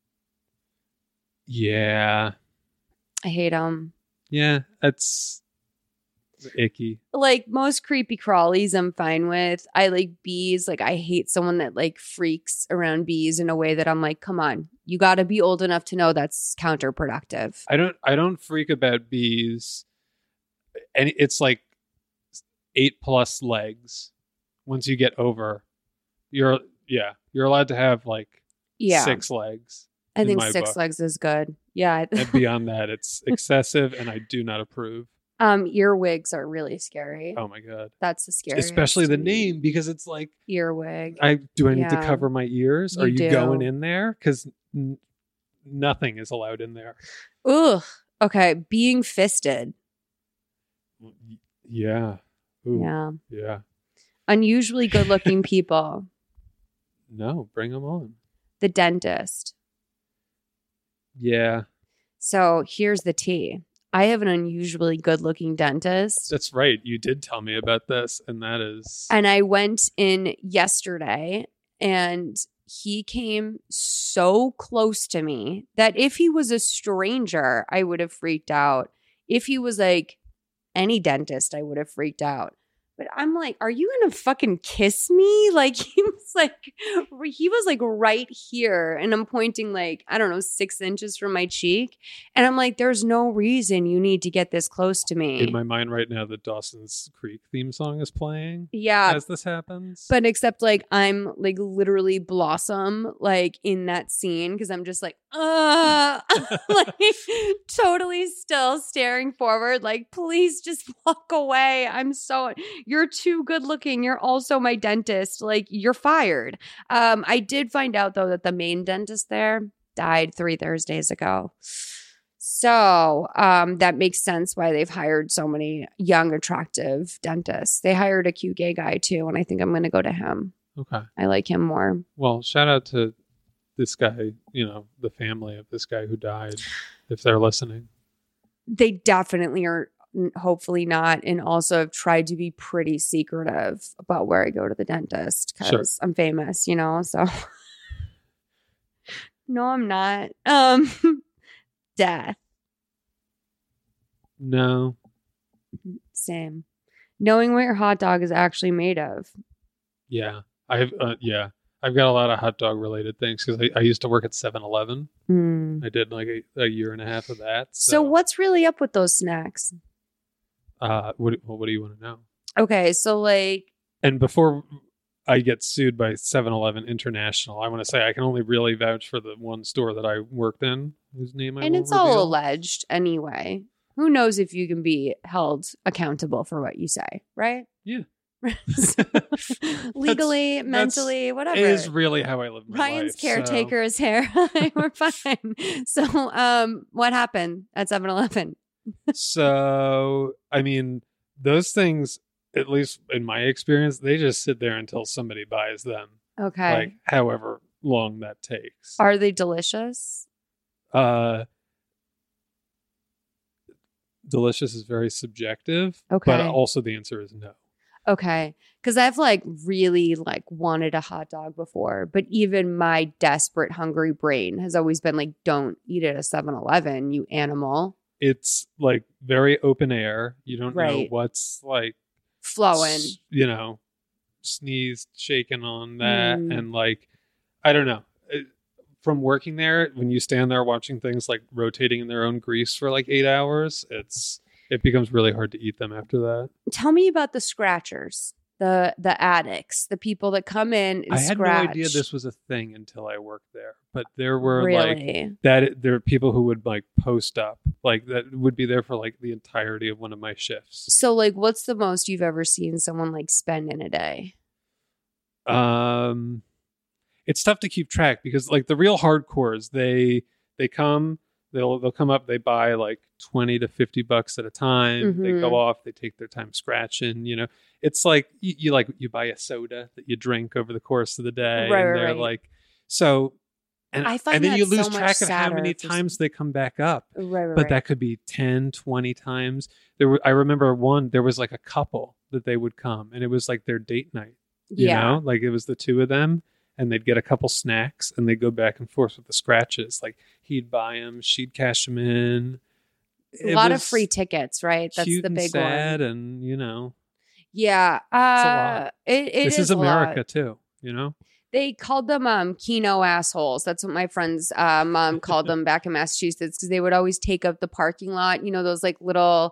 Yeah. I hate them. Yeah. It's icky. Like most creepy crawlies, I'm fine with. I like bees. Like I hate someone that like freaks around bees in a way that I'm like, come on, you got to be old enough to know that's counterproductive. I don't I don't freak about bees. And it's like eight plus legs. Once you get over, you're yeah, you're allowed to have like Yeah, six legs. I in think my six book. legs is good. Yeah. And beyond that, it's excessive and I do not approve. Um, earwigs are really scary. Oh my God. That's the scariest. Especially the name, because it's like earwig. I do I need Yeah. to cover my ears? You Are you do. going in there? Because n- nothing is allowed in there. Ugh. Okay. Being fisted. Yeah. Ooh, Yeah. Yeah. Unusually good looking people. No, bring them on. The dentist. Yeah. So here's the tea. I have an unusually good looking dentist. That's right. You did tell me about this, and that is And I went in yesterday and he came so close to me that if he was a stranger, I would have freaked out. If he was like any dentist, I would have freaked out. But I'm like, are you gonna fucking kiss me? Like he was like, he was like right here, and I'm pointing like I don't know six inches from my cheek, and I'm like, there's no reason you need to get this close to me. in my mind right now. The Dawson's Creek theme song is playing Yeah, as this happens. but except like I'm like literally Blossom like in that scene because I'm just like, uh, like totally still staring forward. Like, please just walk away. I'm so. You're too good looking. You're also my dentist. Like, you're fired. Um, I did find out, though, that the main dentist there died three Thursdays ago. So um, that makes sense why they've hired so many young, attractive dentists. They hired a cute gay guy, too, and I think I'm going to go to him. Okay. I like him more. Well, shout out to this guy, you know, the family of this guy who died, if they're listening. They definitely are. Hopefully not, and also have tried to be pretty secretive about where I go to the dentist because Sure. I'm famous, you know. So no, I'm not. Um, death, No. same. Knowing what your hot dog is actually made of. Yeah. I've uh, yeah. I've got a lot of hot dog related things because I, I used to work at seven eleven. Mm. I did like a, a year and a half of that. So. So, what's really up with those snacks? Uh, what, well, what do you want to know? Okay, so like, And before I get sued by seven eleven International, I want to say I can only really vouch for the one store that I worked in, whose name I and won't it's all reveal. alleged anyway. Who knows if you can be held accountable for what you say, right? Yeah. Legally, That's- mentally, whatever. Is really how I live my Ryan's life. caretaker is here. We're fine. So, um, what happened at seven eleven? So, so, I mean, those things, at least in my experience, they just sit there until somebody buys them. Okay. Like, however long that takes. Are they delicious? Uh, delicious is very subjective. Okay. But also the answer is no. Okay. Because I've like really like wanted a hot dog before, but even my desperate hungry brain has always been like, don't eat at a seven eleven, you animal. It's like very open air. You don't know Right. what's like Flowing. s- you know, sneezed, shaken on that. Mm. And like, I don't know. It- From working there, when you stand there watching things like rotating in their own grease for like eight hours, it's it becomes really hard to eat them after that. Tell me about the scratchers, the the addicts, the people that come in and I had scratch. no idea this was a thing until I worked there. But there were like really. that there are people who would like post up, like that would be there for like the entirety of one of my shifts. So, like, what's the most you've ever seen someone like spend in a day? Um, it's tough to keep track because like the real hardcores, they they come, they'll they'll come up, they buy like twenty to fifty bucks at a time. They Mhm. go off, they take their time scratching. You know, it's like you, you like you buy a soda that you drink over the course of the day, Right, and right, they're right. like so. And, I find and then that you lose so much track of how sadder many for times some- they come back up. Right, right. But right. that could be ten, twenty times. There were I remember one, there was like a couple that they would come and it was like their date night. You yeah. know, like it was the two of them and they'd get a couple snacks and they'd go back and forth with the scratches. Like he'd buy them, she'd cash them in. A It lot of was free tickets, right? That's cute the and big sad one. and, you know, Yeah. a Uh, lot. it, it this is, a lot. America too, you know? They called them um Keno assholes. That's what my friend's uh, mom called them back in Massachusetts because they would always take up the parking lot. You know, those like little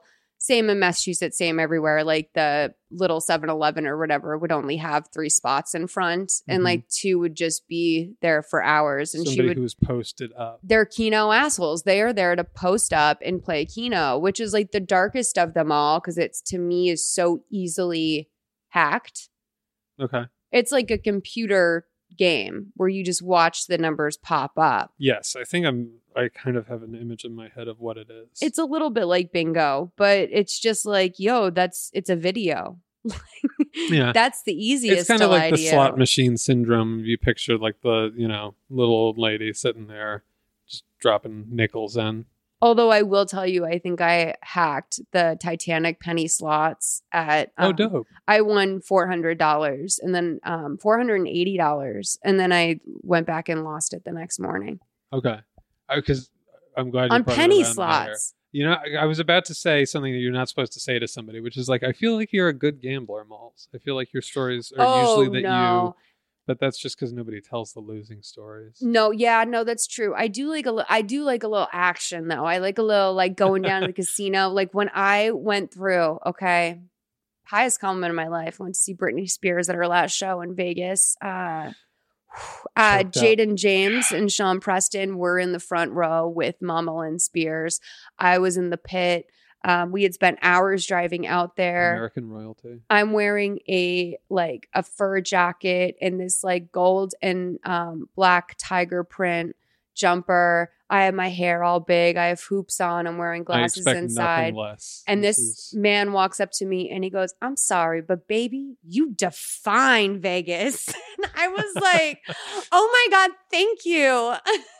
same in Massachusetts, same everywhere. Like the little seven eleven or whatever would only have three spots in front, mm-hmm. and like two would just be there for hours. And somebody she would, who was posted up. They're Keno assholes. They are there to post up and play Keno, which is like the darkest of them all because it's to me is so easily hacked. Okay. It's like a computer game where you just watch the numbers pop up. Yes, I think I'm I kind of have an image in my head of what it is. It's a little bit like bingo, but it's just like, yo, that's it's a video. Yeah. That's the easiest. It's kind of like idea. the slot machine syndrome. You picture like the, you know, little old lady sitting there just dropping nickels in. Although I will tell you, I think I hacked the Titanic penny slots at. Um, oh, dope! I won four hundred dollars and then um, four hundred and eighty dollars, and then I went back and lost it the next morning. Okay, because I'm glad you on brought penny it around slots. There. You know, I, I was about to say something that you're not supposed to say to somebody, which is like, I feel like you're a good gambler, Malls. I feel like your stories are oh, usually that no. you. But that's just because nobody tells the losing stories. No, yeah, no, that's true. I do like a li- I do like a little action though. I like a little like going down to the casino. Like when I went through, okay, highest compliment of my life. I went to see Britney Spears at her last show in Vegas. Uh, uh, Jaden James and Sean Preston were in the front row with Mama Lynn Spears. I was in the pit. Um, we had spent hours driving out there. American royalty. I'm wearing a like a fur jacket and this like gold and um, black tiger print jumper. I have my hair all big. I have hoops on. I'm wearing glasses I expect inside. Nothing less. And this, this is... man walks up to me and he goes, "I'm sorry, but baby, you define Vegas." And I was like, "Oh my God, thank you."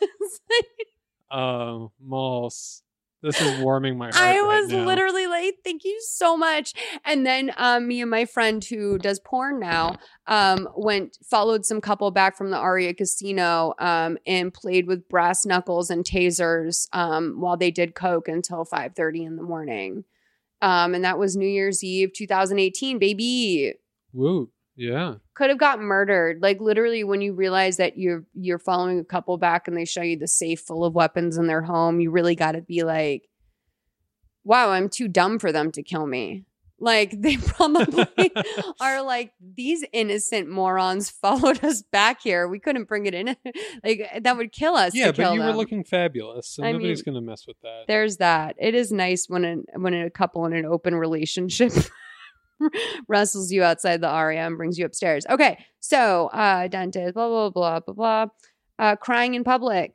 Oh, uh, Malls. This is warming my heart. I was right now. literally like, thank you so much. And then um, me and my friend who does porn now um, went, followed some couple back from the Aria Casino um, and played with brass knuckles and tasers um, while they did coke until five thirty in the morning. Um, and that was New Year's Eve, two thousand eighteen, baby. Woo. Yeah. Could have got murdered. Like literally when you realize that you're you're following a couple back and they show you the safe full of weapons in their home, you really got to be like, wow, I'm too dumb for them to kill me. Like they probably are like, these innocent morons followed us back here. We couldn't bring it in. Like that would kill us. Yeah, to kill but you them. were looking fabulous. So I nobody's mean, going to mess with that. There's that. It is nice when a, when a couple in an open relationship wrestles you outside the Aria and brings you upstairs. Okay, so uh, Dante's blah blah blah blah blah. Uh, crying in public.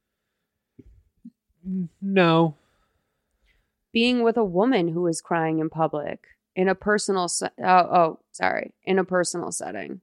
No. Being with a woman who is crying in public in a personal. Se- oh, oh, sorry, in a personal setting.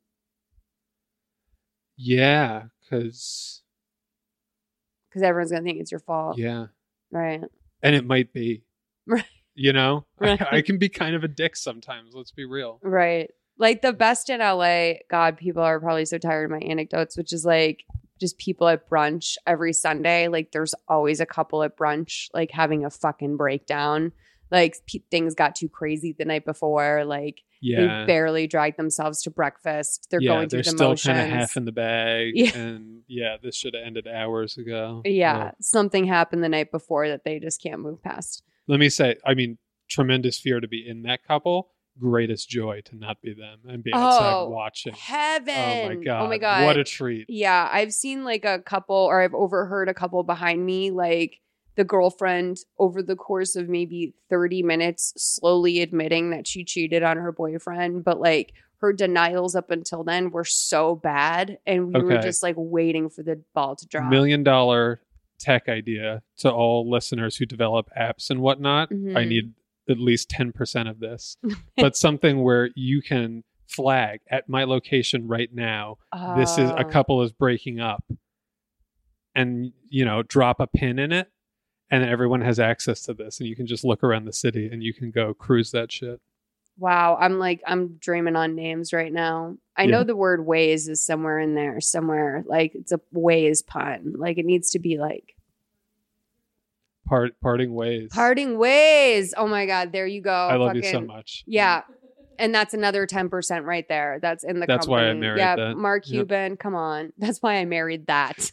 Yeah, because because everyone's gonna think it's your fault. Yeah, right. And it might be. Right. You know, right. I, I can be kind of a dick sometimes. Let's be real. Right. Like the best in L A, God, people are probably so tired of my anecdotes, which is like just people at brunch every Sunday. Like there's always a couple at brunch, like having a fucking breakdown. Like p- things got too crazy the night before. Like yeah. they barely dragged themselves to breakfast. They're yeah, going through they're the still motions. kind of half in the bag. Yeah. And yeah, this should have ended hours ago. Yeah, Well, something happened the night before that they just can't move past. let me say, I mean, tremendous fear to be in that couple. Greatest joy to not be them and be outside Oh, watching. Heaven. Oh my god. Oh my God. What a treat. Yeah, I've seen like a couple, or I've overheard a couple behind me, like the girlfriend over the course of maybe thirty minutes slowly admitting that she cheated on her boyfriend, but like her denials up until then were so bad, and we were Okay. just like waiting for the ball to drop. Million dollar tech idea to all listeners who develop apps and whatnot. Mhm. I need at least ten percent of this, but something where you can flag at my location right now. This is a Oh. couple is breaking up, and you know, drop a pin in it, and everyone has access to this, and you can just look around the city and you can go cruise that shit. Wow, I'm like, I'm dreaming on names right now. I Yeah. know the word ways is somewhere in there, somewhere. Like it's a ways pun. Like it needs to be like Part parting ways. parting ways. Oh my God, there you go. I love you so Fucking- much. Yeah. And that's another ten percent right there. That's in the That's why I company. married yeah, that. Mark Yep. Cuban, come on. That's why I married that.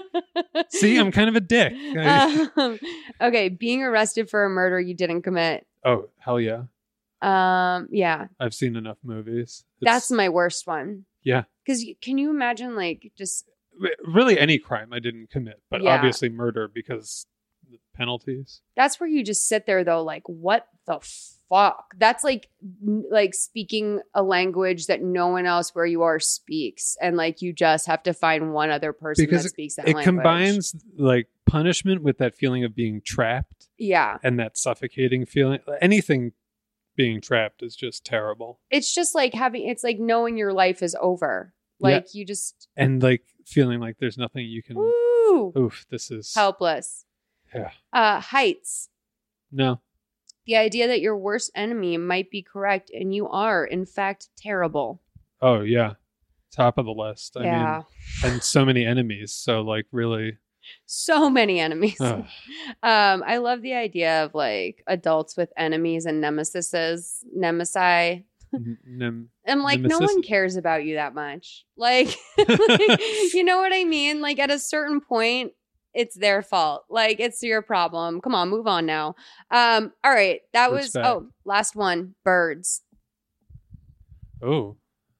See, I'm kind of a dick. I- Um, okay, being arrested for a murder you didn't commit. Oh, hell yeah. Um, yeah. I've seen enough movies. It's, That's my worst one. Yeah. Because can you imagine, like, just... Really any crime I didn't commit, but Yeah. obviously murder because the penalties. That's where you just sit there, though, like, what the fuck? That's like, like speaking a language that no one else where you are speaks. And, like, you just have to find one other person Because that speaks that it language. combines, like, punishment with that feeling of being trapped. Yeah. And that suffocating feeling. Anything being trapped is just terrible. It's just like having, it's like knowing your life is over. Like, yeah. you just... And, like, feeling like there's nothing you can... Ooh. Oof, this is... Helpless. Yeah. Uh, heights. No. The idea that your worst enemy might be correct and you are, in fact, terrible. Oh, yeah. Top of the list. I yeah. mean, and so many enemies. So, like, really... So many enemies. Ugh. um, I love the idea of, like, adults with enemies and nemesises. Nemesi. Nem- I'm like, nemesis? No one cares about you that much. Like, like, you know what I mean? Like, at a certain point, it's their fault. Like, it's your problem. Come on, move on now. Um, all right. That was, Respect. oh, last one. Birds. Oh.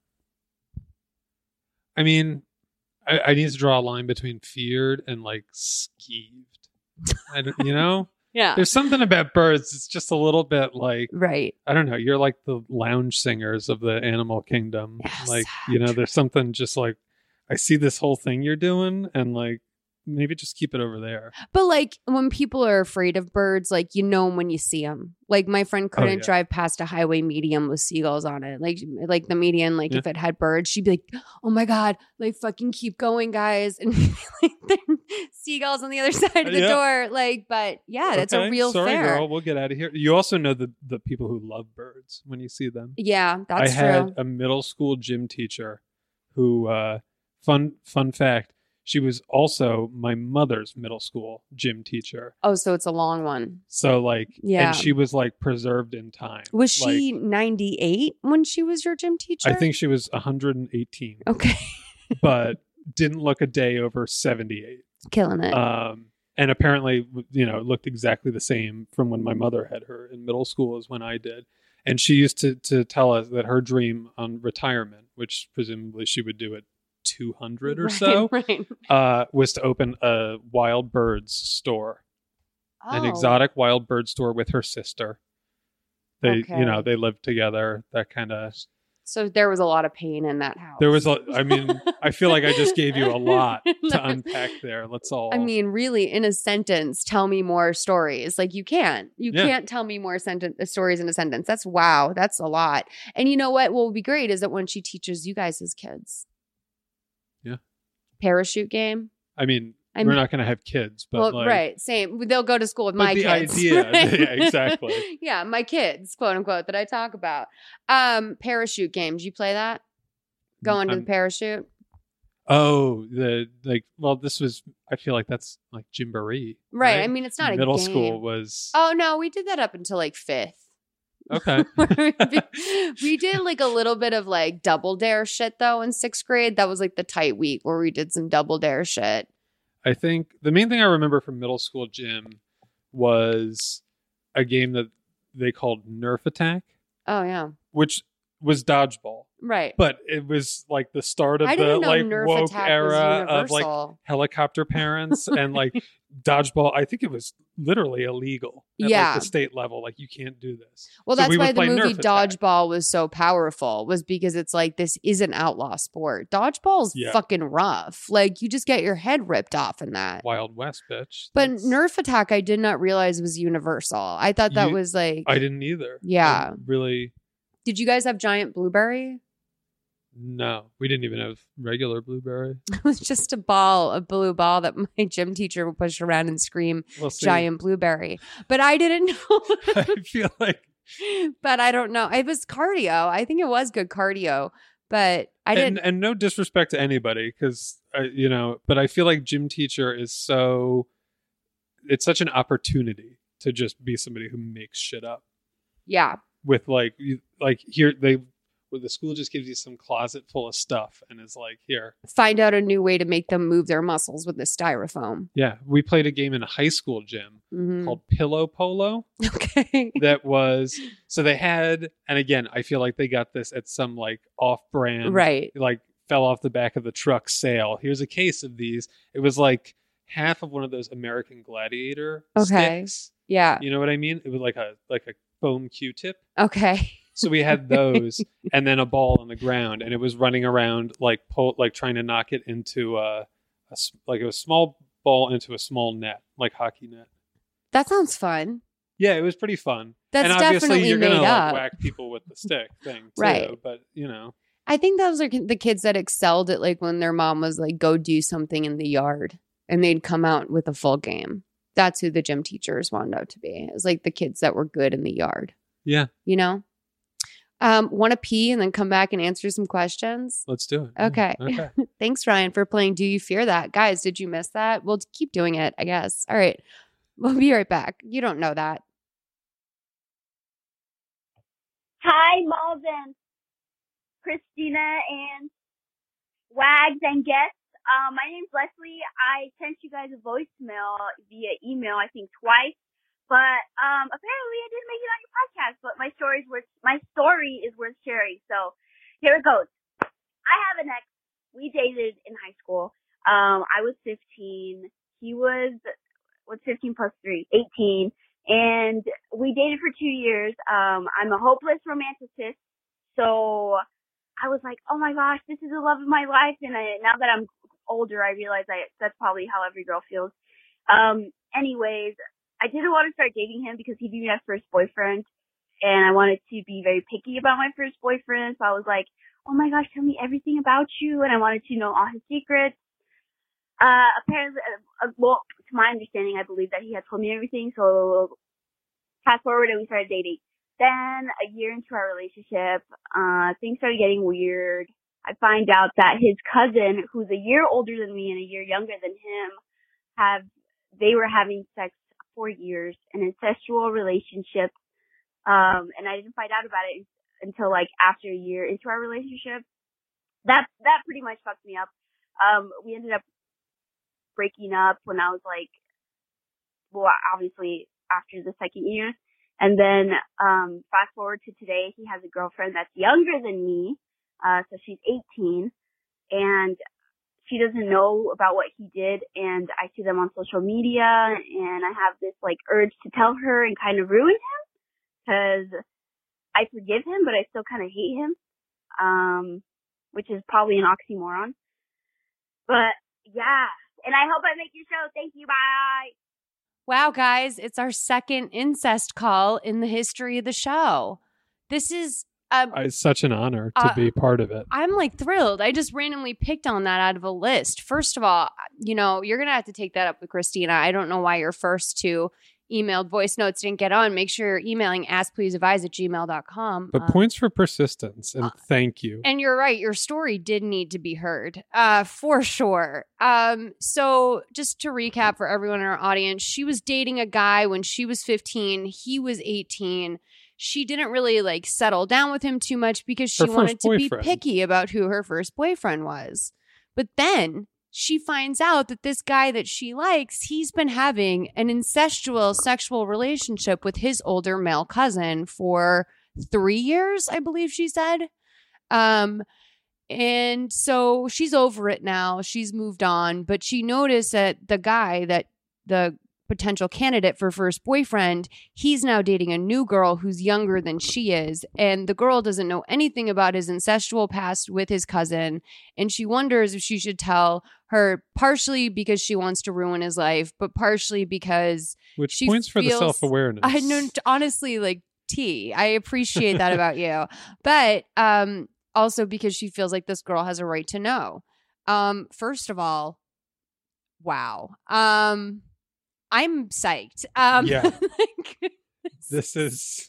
I mean, I, I need to draw a line between feared and, like, skeeved. I don't, you know? Yeah. There's something about birds. It's just a little bit like, right. I don't know. You're like the lounge singers of the animal kingdom. Yes, like, you know, true. There's something just like, I see this whole thing you're doing and like, maybe just keep it over there. But like when people are afraid of birds, like, you know, when you see them, like my friend couldn't oh, yeah. drive past a highway median with seagulls on it. Like, like the median, like yeah. if it had birds, she'd be like, oh my God, like fucking keep going, guys. And like seagulls on the other side of the yeah. door. Like, but yeah, that's okay. a real Sorry, fair. girl, we'll get out of here. You also know the, the people who love birds when you see them. Yeah, that's I true. had a middle school gym teacher who, uh, fun, fun fact, she was also my mother's middle school gym teacher. Oh, so it's a long one. So like, yeah. and she was like preserved in time. Was she like, ninety-eight when she was your gym teacher? I think she was one hundred eighteen. Okay. But didn't look a day over seventy-eight. Killing it. Um, and apparently, you know, looked exactly the same from when my mother had her in middle school as when I did. And she used to, to tell us that her dream on retirement, which presumably she would do at two hundred or right, so, right. uh, was to open a wild birds store, oh. an exotic wild bird store with her sister. They, okay. you know, they lived together, that kind of. So there was a lot of pain in that house. There was a, I mean, I feel like I just gave you a lot to unpack there. Let's all. I mean, really, in a sentence, tell me more stories. Like you can't, you Yeah. can't tell me more sentence stories in a sentence. That's wow. That's a lot. And you know what will be great is that when she teaches you guys as kids. Yeah. Parachute game. I mean, I'm, we're not going to have kids, but well, like, right. Same. They'll go to school with but my the kids. idea, right? yeah, exactly. yeah. My kids, quote unquote, that I talk about. Um, parachute game. Did you play that? Go into I'm- the parachute. Oh, the like. Well, this was. I feel like that's like Gymboree, Right. I mean, it's not a middle game. school was. Oh no, we did that up until like fifth. Okay. We did like a little bit of like double dare shit though in sixth grade. That was like the tight week where we did some double dare shit. I think the main thing I remember from middle school gym was a game that they called Nerf Attack, Oh yeah, which was dodgeball. right. But it was like the start of I the didn't know like Nerf woke Attack era was of like universal. helicopter parents and like dodgeball. I think it was literally illegal at Yeah. like the state level. Like you can't do this. Well, So that's we would why the play movie Nerf Attack. Dodgeball was so powerful, was because it's like, this is an outlaw sport. Dodgeball's Yeah. fucking rough. Like, you just get your head ripped off in that. Wild West, bitch. But That's- Nerf Attack, I did not realize was universal. I thought that You- was like, I didn't either. Yeah. I really, did you guys have giant blueberry? no. We didn't even have regular blueberry. It was just a ball, a blue ball that my gym teacher would push around and scream, We'll see. giant blueberry. But I didn't know. I feel like, But I don't know. It was cardio. I think it was good cardio. But I didn't. and, and no disrespect to anybody, because you know, but I feel like gym teacher is so. It's such an opportunity to just be somebody who makes shit up. yeah. With like, you, like here they, where the school just gives you some closet full of stuff and is like, here. Find out a new way to make them move their muscles with the styrofoam. Yeah. We played a game in a high school gym mm-hmm. called Pillow Polo. Okay. That was, so they had, and again, I feel like they got this at some like off-brand, right? Like fell off the back of the truck sale. Here's a case of these. It was like half of one of those American Gladiator okay. sticks. Yeah. You know what I mean? It was like a like a foam Q-tip. Okay. So we had those and then a ball on the ground, and it was running around like pull, like trying to knock it into a, a like a small ball into a small net, like hockey net. That sounds fun. Yeah, it was pretty fun. That's and obviously definitely you're gonna made like up. whack people with the stick thing too. Right. But you know. I think those are the kids that excelled at like when their mom was like, go do something in the yard, and they'd come out with a full game. That's who the gym teachers wound up to be. It was like the kids that were good in the yard. Yeah. You know? Um, want to pee and then come back and answer some questions? Let's do it. Okay. Yeah. Okay. Thanks, Ryan, for playing Do You Fear That? Guys, did you miss that? We'll keep doing it, I guess. All right. We'll be right back. You don't know that. Hi, Malden, Christina, and Wags and guests. Um, my name's Leslie. I sent you guys a voicemail via email, I think twice, but um, apparently I didn't make it on your podcast. But my story's worth my story is worth sharing. So here it goes. I have an ex. We dated in high school. Um, I was fifteen. He was what's fifteen plus three, eighteen, and we dated for two years. Um, I'm a hopeless romanticist, so I was like, oh my gosh, this is the love of my life. And I, now that I'm older, I realize I, that's probably how every girl feels. Um, anyways, I didn't want to start dating him because he'd be my first boyfriend, and I wanted to be very picky about my first boyfriend. So I was like, oh my gosh, tell me everything about you. And I wanted to know all his secrets. Uh, apparently, uh, well, to my understanding, I believe that he had told me everything. So fast forward and we started dating. Then a year into our relationship, uh, things started getting weird. I find out that his cousin, who's a year older than me and a year younger than him, have, they were having sex for years, an incestual relationship. Um, and I didn't find out about it until like after a year into our relationship. That, that pretty much fucked me up. Um, we ended up breaking up when I was like, well, obviously after the second year. And then, um, fast forward to today, he has a girlfriend that's younger than me. Uh, so she's eighteen, and she doesn't know about what he did. And I see them on social media, and I have this like urge to tell her and kind of ruin him, because I forgive him, but I still kind of hate him. Um, which is probably an oxymoron. But yeah. And I hope I make your show. Thank you. Bye. Wow, guys, it's our second incest call in the history of the show. This is um, it's such an honor to uh, be part of it. I'm like thrilled. I just randomly picked on that out of a list. First of all, you know, you're going to have to take that up with Christina. I don't know why your first two emailed voice notes didn't get on. Make sure you're emailing askpleaseadvise at gmail dot com. But um, points for persistence, and uh, thank you. And you're right. Your story did need to be heard, uh, for sure. Um, so just to recap for everyone in our audience, she was dating a guy when she was fifteen. He was eighteen. She didn't really like settle down with him too much because she her wanted to boyfriend. be picky about who her first boyfriend was. But then she finds out that this guy that she likes, he's been having an incestual sexual relationship with his older male cousin for three years, I believe she said. Um, and so she's over it now. She's moved on, but she noticed that the guy that the potential candidate for first boyfriend, he's now dating a new girl who's younger than she is. And the girl doesn't know anything about his incestual past with his cousin. And she wonders if she should tell her, partially because she wants to ruin his life, but partially because Which she points for feels, the self-awareness. I know, honestly, like tea. I appreciate that about you. But um, also because she feels like this girl has a right to know. Um, first of all, wow. Um, I'm psyched. Um, yeah. like, this is...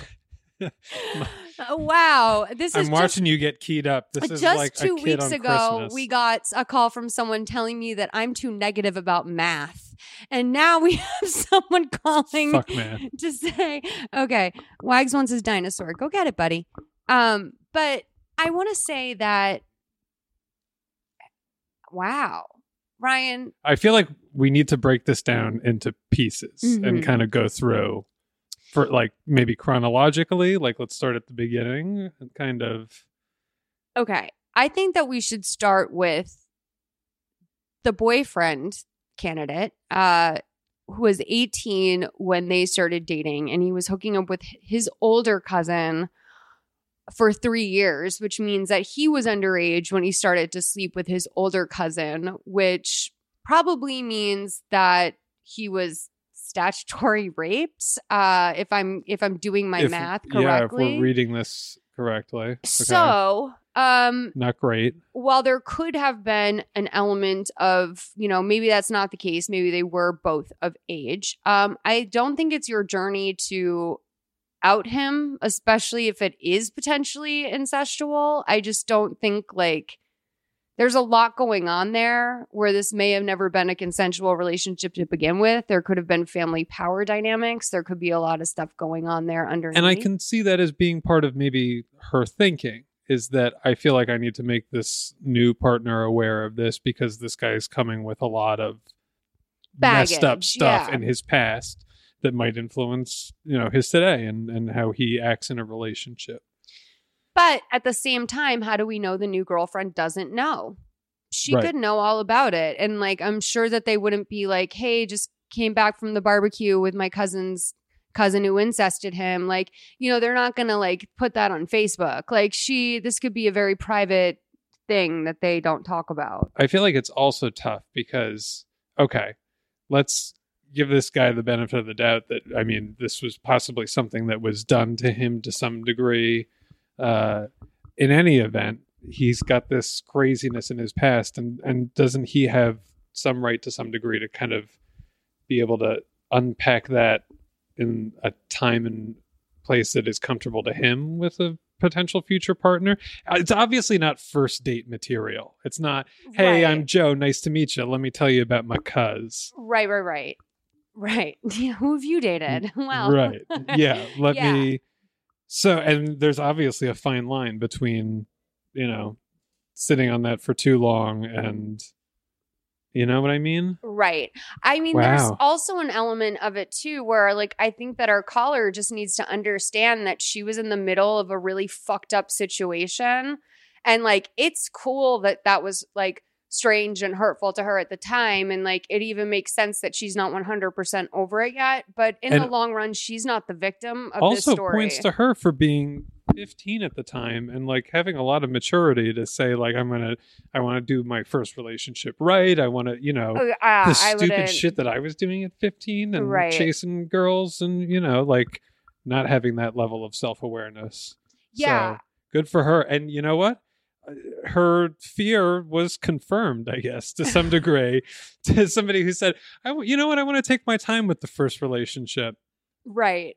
wow. This I'm is watching just, you get keyed up. This is just like two a kid weeks on ago, Christmas. we got a call from someone telling me that I'm too negative about math. And now we have someone calling Fuck, man. to say, okay, Wags wants his dinosaur. Go get it, buddy. Um, but I want to say that, wow, Ryan. I feel like we need to break this down into pieces mm-hmm. and kind of go through for like maybe chronologically. Like, let's start at the beginning and kind of. Okay. I think that we should start with the boyfriend candidate, uh, who was eighteen when they started dating, and he was hooking up with his older cousin for three years, which means that he was underage when he started to sleep with his older cousin, which probably means that he was statutory raped. Uh, if I'm if I'm doing my if, math correctly, yeah, if we're reading this correctly. Okay. So, um, not great. While there could have been an element of, you know, maybe that's not the case. Maybe they were both of age. Um, I don't think it's your journey to out him, especially if it is potentially incestual. I just don't think like there's a lot going on there where this may have never been a consensual relationship to begin with. There could have been family power dynamics. There could be a lot of stuff going on there underneath. And I can see that as being part of maybe her thinking is that I feel like I need to make this new partner aware of this because this guy is coming with a lot of baggage, messed up stuff yeah. in his past that might influence, you know, his today and, and how he acts in a relationship. But at the same time, how do we know the new girlfriend doesn't know? She right. could know all about it. And like, I'm sure that they wouldn't be like, hey, just came back from the barbecue with my cousin's cousin who incested him. Like, you know, they're not going to like put that on Facebook. Like she, this could be a very private thing that they don't talk about. I feel like it's also tough because, okay, let's give this guy the benefit of the doubt that, I mean, this was possibly something that was done to him to some degree. Uh, in any event, he's got this craziness in his past, and, and doesn't he have some right to some degree to kind of be able to unpack that in a time and place that is comfortable to him with a potential future partner? It's obviously not first date material. It's not, hey, right. I'm Joe, nice to meet you. Let me tell you about my cuz. Right, right, right. Right. Yeah, who have you dated? Well. Right. Yeah. Let yeah. me. So, and there's obviously a fine line between, you know, sitting on that for too long and, you know what I mean? Right. I mean, wow. There's also an element of it too, where like, I think that our caller just needs to understand that she was in the middle of a really fucked up situation. And like, it's cool that that was like strange and hurtful to her at the time. And like, it even makes sense that she's not one hundred percent over it yet. But in and the long run, she's not the victim of this story. Also points to her for being fifteen at the time and like having a lot of maturity to say like, I'm going to, I want to do my first relationship right. I want to, you know, oh, uh, the stupid shit that I was doing at fifteen and right. chasing girls and, you know, like not having that level of self-awareness. Yeah. So, good for her. And you know what? Her fear was confirmed, I guess, to some degree, to somebody who said, I, you know what, I want to take my time with the first relationship. Right.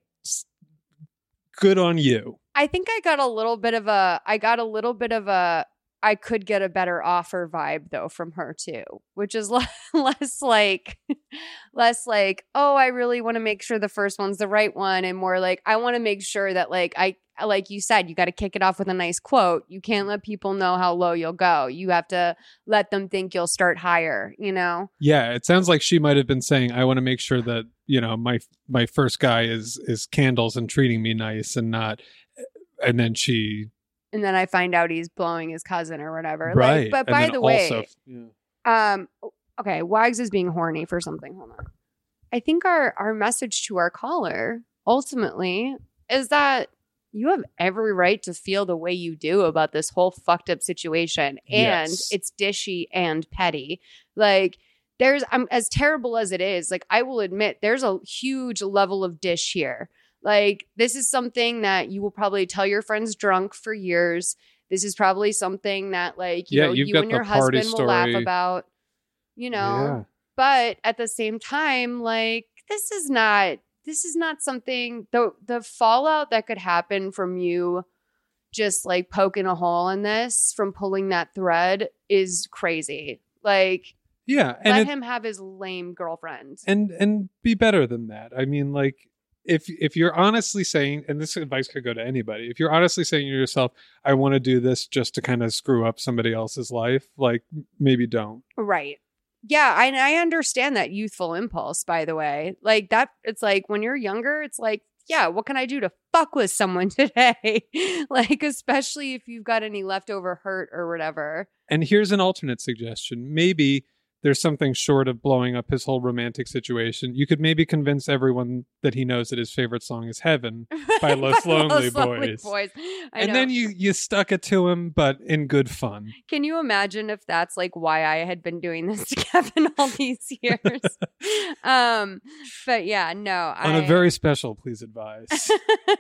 Good on you. I think I got a little bit of a, I got a little bit of a, I could get a better offer vibe though from her too, which is less, less like, less like, oh, I really want to make sure the first one's the right one. And more like, I want to make sure that like, I, like you said, you got to kick it off with a nice quote. You can't let people know how low you'll go. You have to let them think you'll start higher, you know? Yeah. It sounds like she might have been saying, I want to make sure that, you know, my, my first guy is, is candles and treating me nice and not, and then she, and then I find out he's blowing his cousin or whatever. Right. Like, but by the way, also, yeah. um, okay, Wags is being horny for something. Hold on. I think our, our message to our caller ultimately is that you have every right to feel the way you do about this whole fucked up situation. And yes. It's dishy and petty. Like there's, um, as terrible as it is, like I will admit there's a huge level of dish here. Like this is something that you will probably tell your friends drunk for years. This is probably something that like, you yeah, know, you and your husband will laugh about, you know, yeah. But at the same time, like this is not, This is not something, the the fallout that could happen from you just like poking a hole in this, from pulling that thread is crazy. Like, yeah, and let it, him have his lame girlfriend. And and be better than that. I mean, like, if if you're honestly saying, and this advice could go to anybody, if you're honestly saying to yourself, I want to do this just to kind of screw up somebody else's life, like maybe don't. Right. Yeah, I, I understand that youthful impulse, by the way. Like that, it's like when you're younger, it's like, yeah, what can I do to fuck with someone today? Like, especially if you've got any leftover hurt or whatever. And here's an alternate suggestion. Maybe there's something short of blowing up his whole romantic situation. You could maybe convince everyone that he knows that his favorite song is Heaven by Los Lonely Los Lonely Boys. Boys. I and know. then you, you stuck it to him, but in good fun. Can you imagine if that's like why I had been doing this to Kevin all these years? um, but yeah, no. On I... a very special, please advise.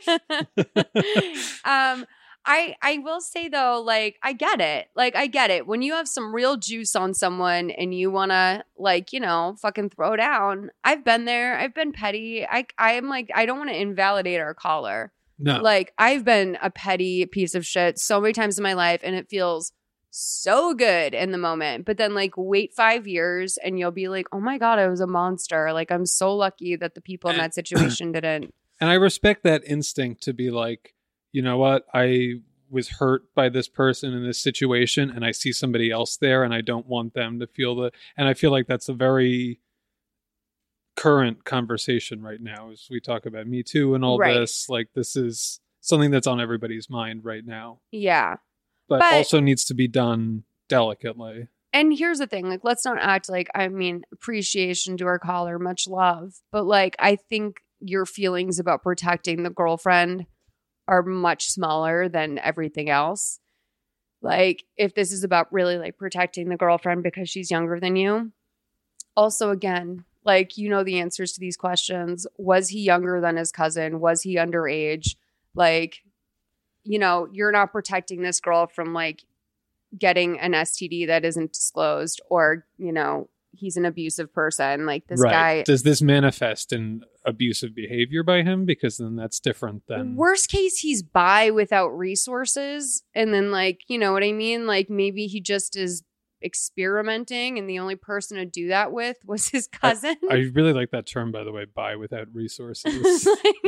um, I I will say though, like, I get it. Like, I get it. When you have some real juice on someone and you want to, like, you know, fucking throw down. I've been there. I've been petty. I I'm like, I don't want to invalidate our caller. No. Like, I've been a petty piece of shit so many times in my life, and it feels so good in the moment. But then, like, wait five years and you'll be like, oh my God, I was a monster. Like, I'm so lucky that the people in that situation didn't. And I respect that instinct to be like, you know what, I was hurt by this person in this situation and I see somebody else there and I don't want them to feel the, and I feel like that's a very current conversation right now as we talk about Me Too and all right. this. Like, this is something that's on everybody's mind right now. Yeah. But, but also needs to be done delicately. And here's the thing, like, let's not act like, I mean, appreciation to our caller, much love. But like, I think your feelings about protecting the girlfriend are much smaller than everything else. Like, if this is about really like protecting the girlfriend because she's younger than you. Also, again, like, you know the answers to these questions. Was he younger than his cousin? Was he underage? Like, you know, you're not protecting this girl from like getting an S T D that isn't disclosed, or, you know, he's an abusive person. Like, this right. guy. Does this manifest in abusive behavior by him? Because then that's different than. Worst case, he's bi without resources. And then, like, you know what I mean? Like, maybe he just is experimenting and the only person to do that with was his cousin. I, I really like that term, by the way, bi without resources.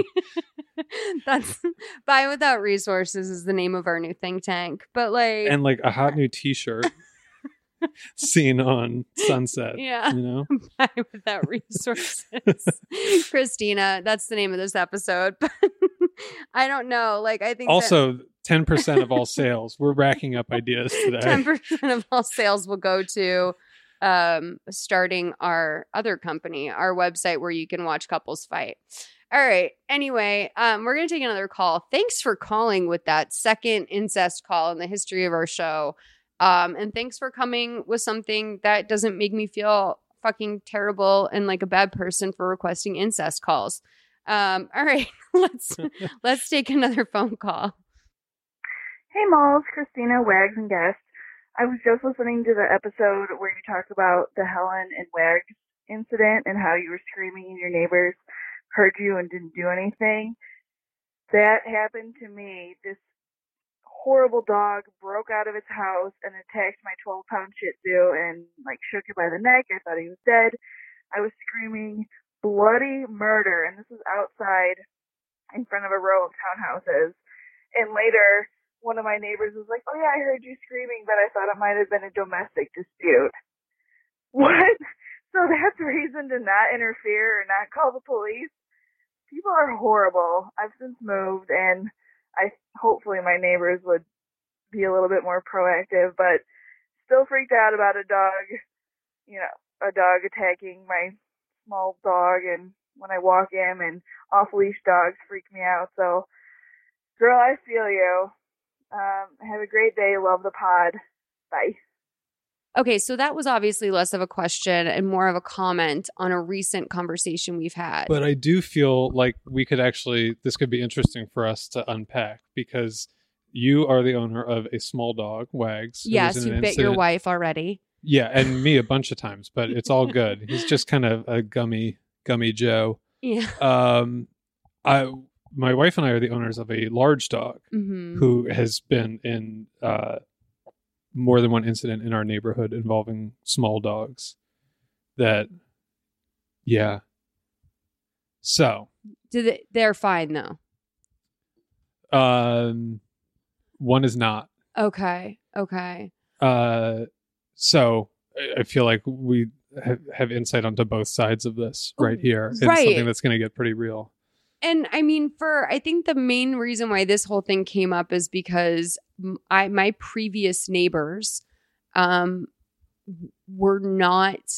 That's bi without resources is the name of our new think tank. But like, and like a hot new t-shirt seen on Sunset. Yeah. You know? Bi without resources. Christina, that's the name of this episode. But I don't know. Like, I think also that ten percent of all sales. We're racking up ideas today. ten percent of all sales will go to um, starting our other company, our website where you can watch couples fight. All right. Anyway, um, we're going to take another call. Thanks for calling with that second incest call in the history of our show. Um, and thanks for coming with something that doesn't make me feel fucking terrible and like a bad person for requesting incest calls. Um, all right. let's let's take another phone call. Hey, Malls, Christina, Wags, and Guest. I was just listening to the episode where you talk about the Helen and Wags incident and how you were screaming and your neighbors heard you and didn't do anything. That happened to me. This horrible dog broke out of its house and attacked my twelve pound Shih Tzu and like shook it by the neck. I thought he was dead. I was screaming bloody murder, and this was outside in front of a row of townhouses. And later, one of my neighbors was like, oh yeah, I heard you screaming, but I thought it might have been a domestic dispute. What? So that's reason to not interfere or not call the police? People are horrible. I've since moved, and I hopefully my neighbors would be a little bit more proactive, but still freaked out about a dog, you know, a dog attacking my small dog, and when I walk in, and off-leash dogs freak me out. So, girl, I feel you. Um, have a great day. Love the pod. Bye. Okay, so that was obviously less of a question and more of a comment on a recent conversation we've had. But I do feel like we could actually, this could be interesting for us to unpack, because you are the owner of a small dog, Wags. Yes, you bit your wife already. Yeah, and me a bunch of times, but it's all good. He's just kind of a gummy, gummy Joe. Yeah. Um, I, my wife and I are the owners of a large dog mm-hmm. who has been in uh, more than one incident in our neighborhood involving small dogs. That, yeah. So, Do they, they're fine though. Um, one is not. Okay. Okay. Uh, so I- I feel like we have, have insight onto both sides of this right here. It's Right. something that's going to get pretty real. And I mean, for I think the main reason why this whole thing came up is because m- I my previous neighbors um were not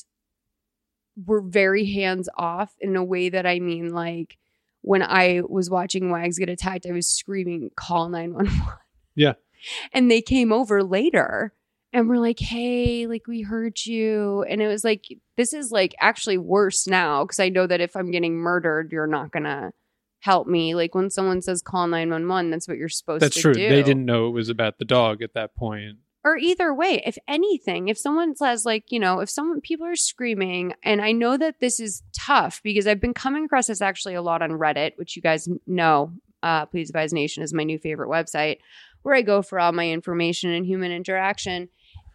were very hands off in a way that I mean, like when I was watching Wags get attacked, I was screaming, call nine one one. Yeah. And they came over later and were like, hey, like we heard you. And it was like, this is like actually worse now because I know that if I'm getting murdered, you're not going to help me. Like when someone says call nine one one, that's what you're supposed That's to true. do. They didn't know it was about the dog at that point. Or either way, if anything, if someone says like, you know, if someone people are screaming, and I know that this is tough because I've been coming across this actually a lot on Reddit, which you guys know, uh, Please Advise Nation is my new favorite website where I go for all my information and human interaction.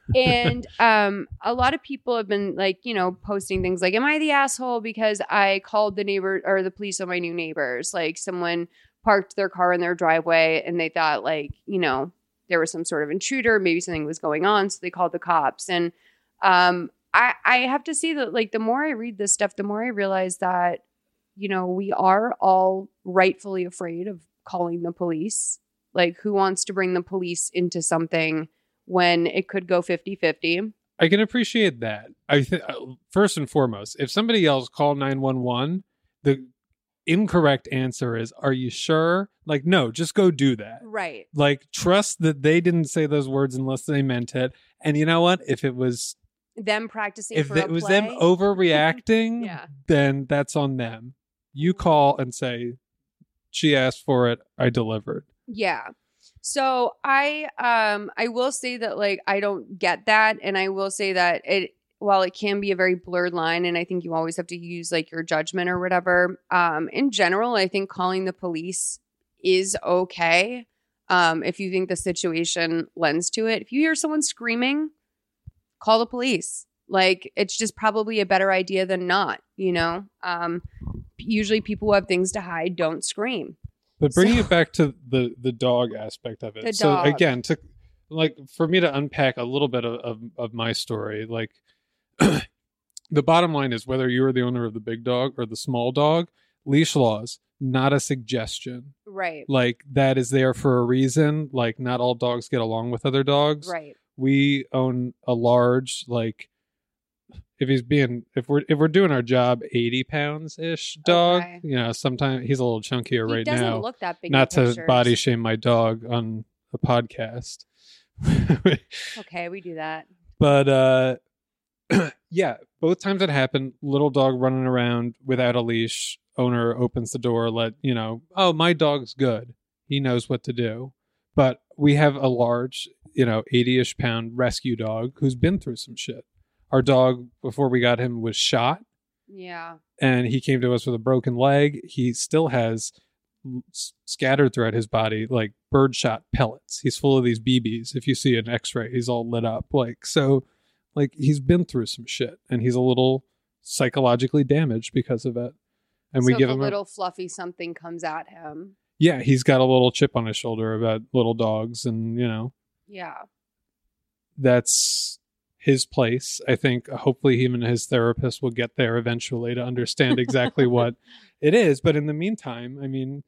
And um, a lot of people have been like, you know, posting things like, am I the asshole because I called the neighbor or the police on my new neighbors? Like someone parked their car in their driveway and they thought like, you know, there was some sort of intruder, maybe something was going on. So they called the cops. And um, I, I have to say that like the more I read this stuff, the more I realize that, you know, we are all rightfully afraid of calling the police. Like who wants to bring the police into something when it could go fifty-fifty. I can appreciate that. I think first and foremost, if somebody yells call nine one one, the incorrect answer is, are you sure? Like, no, just go do that. Right. Like, trust that they didn't say those words unless they meant it. And you know what? If it was them practicing if for it a was play, them overreacting, yeah. then that's on them. You call and say, she asked for it, I delivered. Yeah. So I um I will say that like I don't get that, and I will say that it while it can be a very blurred line, and I think you always have to use like your judgment or whatever. Um, in general, I think calling the police is okay. Um, if you think the situation lends to it. If you hear someone screaming, call the police. Like it's just probably a better idea than not, you know? Um, usually people who have things to hide don't scream. But bringing So- it back to the the dog aspect of it. The so dog. again, to like for me to unpack a little bit of, of, of my story, like the bottom line is whether you're the owner of the big dog or the small dog, leash laws, not a suggestion. Right. Like that is there for a reason. Like not all dogs get along with other dogs. Right. We own a large, like if he's being if we're if we're doing our job, eighty pounds ish dog. Okay. You know, sometimes he's a little chunkier He right doesn't now. look that big. Not in to pictures. body shame my dog on a podcast. Okay, we do that. But uh yeah, both times it happened, little dog running around without a leash, owner opens the door, let you know, oh, my dog's good. He knows what to do. But we have a large, you know, eighty-ish pound rescue dog who's been through some shit. Our dog, before we got him, was shot. Yeah. And he came to us with a broken leg. He still has s- scattered throughout his body like birdshot pellets. He's full of these B Bs. If you see an X-ray, he's all lit up. Like so, like he's been through some shit, and he's a little psychologically damaged because of it. And so we if give a him little fluffy something comes at him. yeah, he's got a little chip on his shoulder about little dogs, and you know Yeah. that's his place. I think hopefully him and his therapist will get there eventually to understand exactly what it is. But in the meantime, I mean,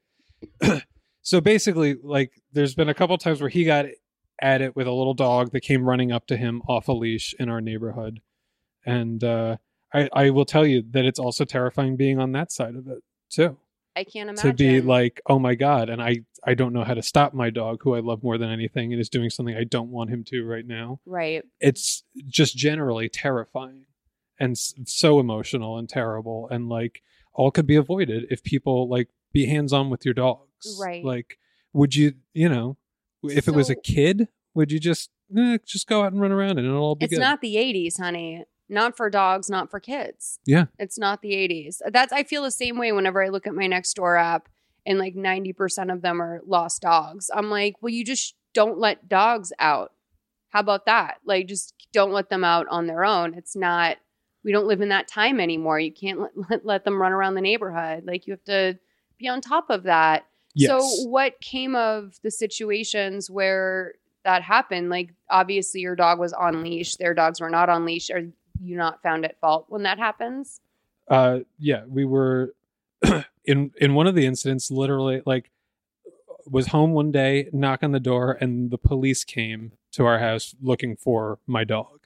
so basically, like, there's been a couple times where he got at it with a little dog that came running up to him off a leash in our neighborhood. And uh, I, I will tell you that it's also terrifying being on that side of it, too. I can't imagine. To be like, oh my God, and I, I don't know how to stop my dog, who I love more than anything, and is doing something I don't want him to right now. Right. It's just generally terrifying and s- so emotional and terrible, and like all could be avoided if people like be hands-on with your dogs. Right. Like, would you, you know, if it was a So- kid, would you just eh, just go out and run around and it'll all be It's good? not the eighties, honey. Not for dogs, not for kids. Yeah. It's not the eighties. That's I feel the same way whenever I look at my Nextdoor app and like ninety percent of them are lost dogs. I'm like, well, you just don't let dogs out. How about that? Like, just don't let them out on their own. It's not, we don't live in that time anymore. You can't let, let, let them run around the neighborhood. Like, you have to be on top of that. Yes. So what came of the situations where that happened? Like, obviously your dog was on leash. Their dogs were not on leash. Are you not found at fault when that happens? Uh, yeah, we were in, in one of the incidents, literally like was home one day, knock on the door, and the police came to our house looking for my dog,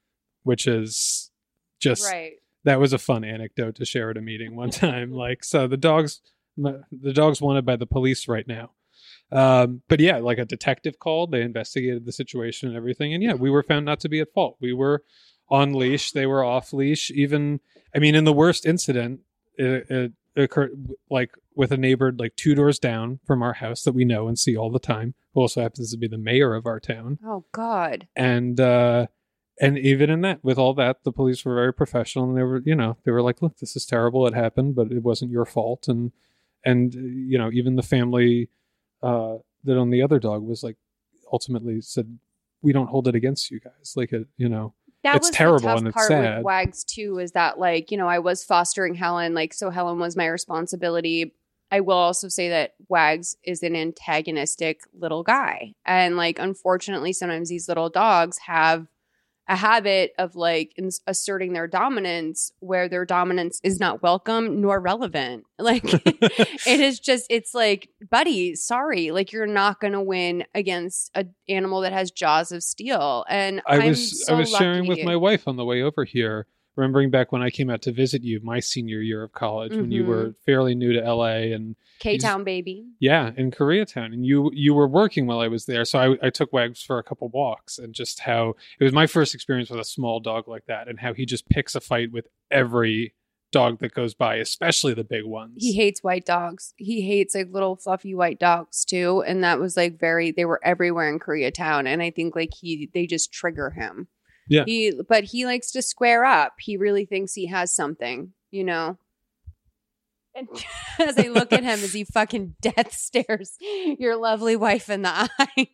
which is just, right. That was a fun anecdote to share at a meeting one time. Like, so the dog's, the dog's wanted by the police right now. Um, but yeah, like a detective called, they investigated the situation and everything. And yeah, we were found not to be at fault. We were on leash. They were off leash. Even, I mean, in the worst incident, it, it occurred like with a neighbor like two doors down from our house that we know and see all the time, who also happens to be the mayor of our town. Oh God. And, uh, and even in that, with all that, the police were very professional, and they were, you know, they were like, look, this is terrible. It happened, but it wasn't your fault. And, and, you know, even the family, uh, that owned the other dog was like, ultimately said, we don't hold it against you guys. Like, it, you know, that it's was terrible the tough and it's part sad. with Wags too, is that like, you know, I was fostering Helen, like, so Helen was my responsibility. I will also say that Wags is an antagonistic little guy. And like, unfortunately, sometimes these little dogs have a habit of like ins- asserting their dominance where their dominance is not welcome nor relevant. Like it is just, it's like, buddy, sorry, like you're not going to win against an animal that has jaws of steel. And I I'm was so I was sharing lucky. with my wife on the way over here, remembering back when I came out to visit you my senior year of college, mm-hmm. when you were fairly new to L A and K-Town, baby. Yeah, in Koreatown. And you you were working while I was there. So I, I took Wags for a couple walks, and just how it was my first experience with a small dog like that, and how he just picks a fight with every dog that goes by, especially the big ones. He hates white dogs. He hates like little fluffy white dogs too. And that was like very, they were everywhere in Koreatown. And I think like he, they just trigger him. Yeah. He, but he likes to square up. He really thinks he has something, you know? And as I look at him as he fucking death stares your lovely wife in the eye.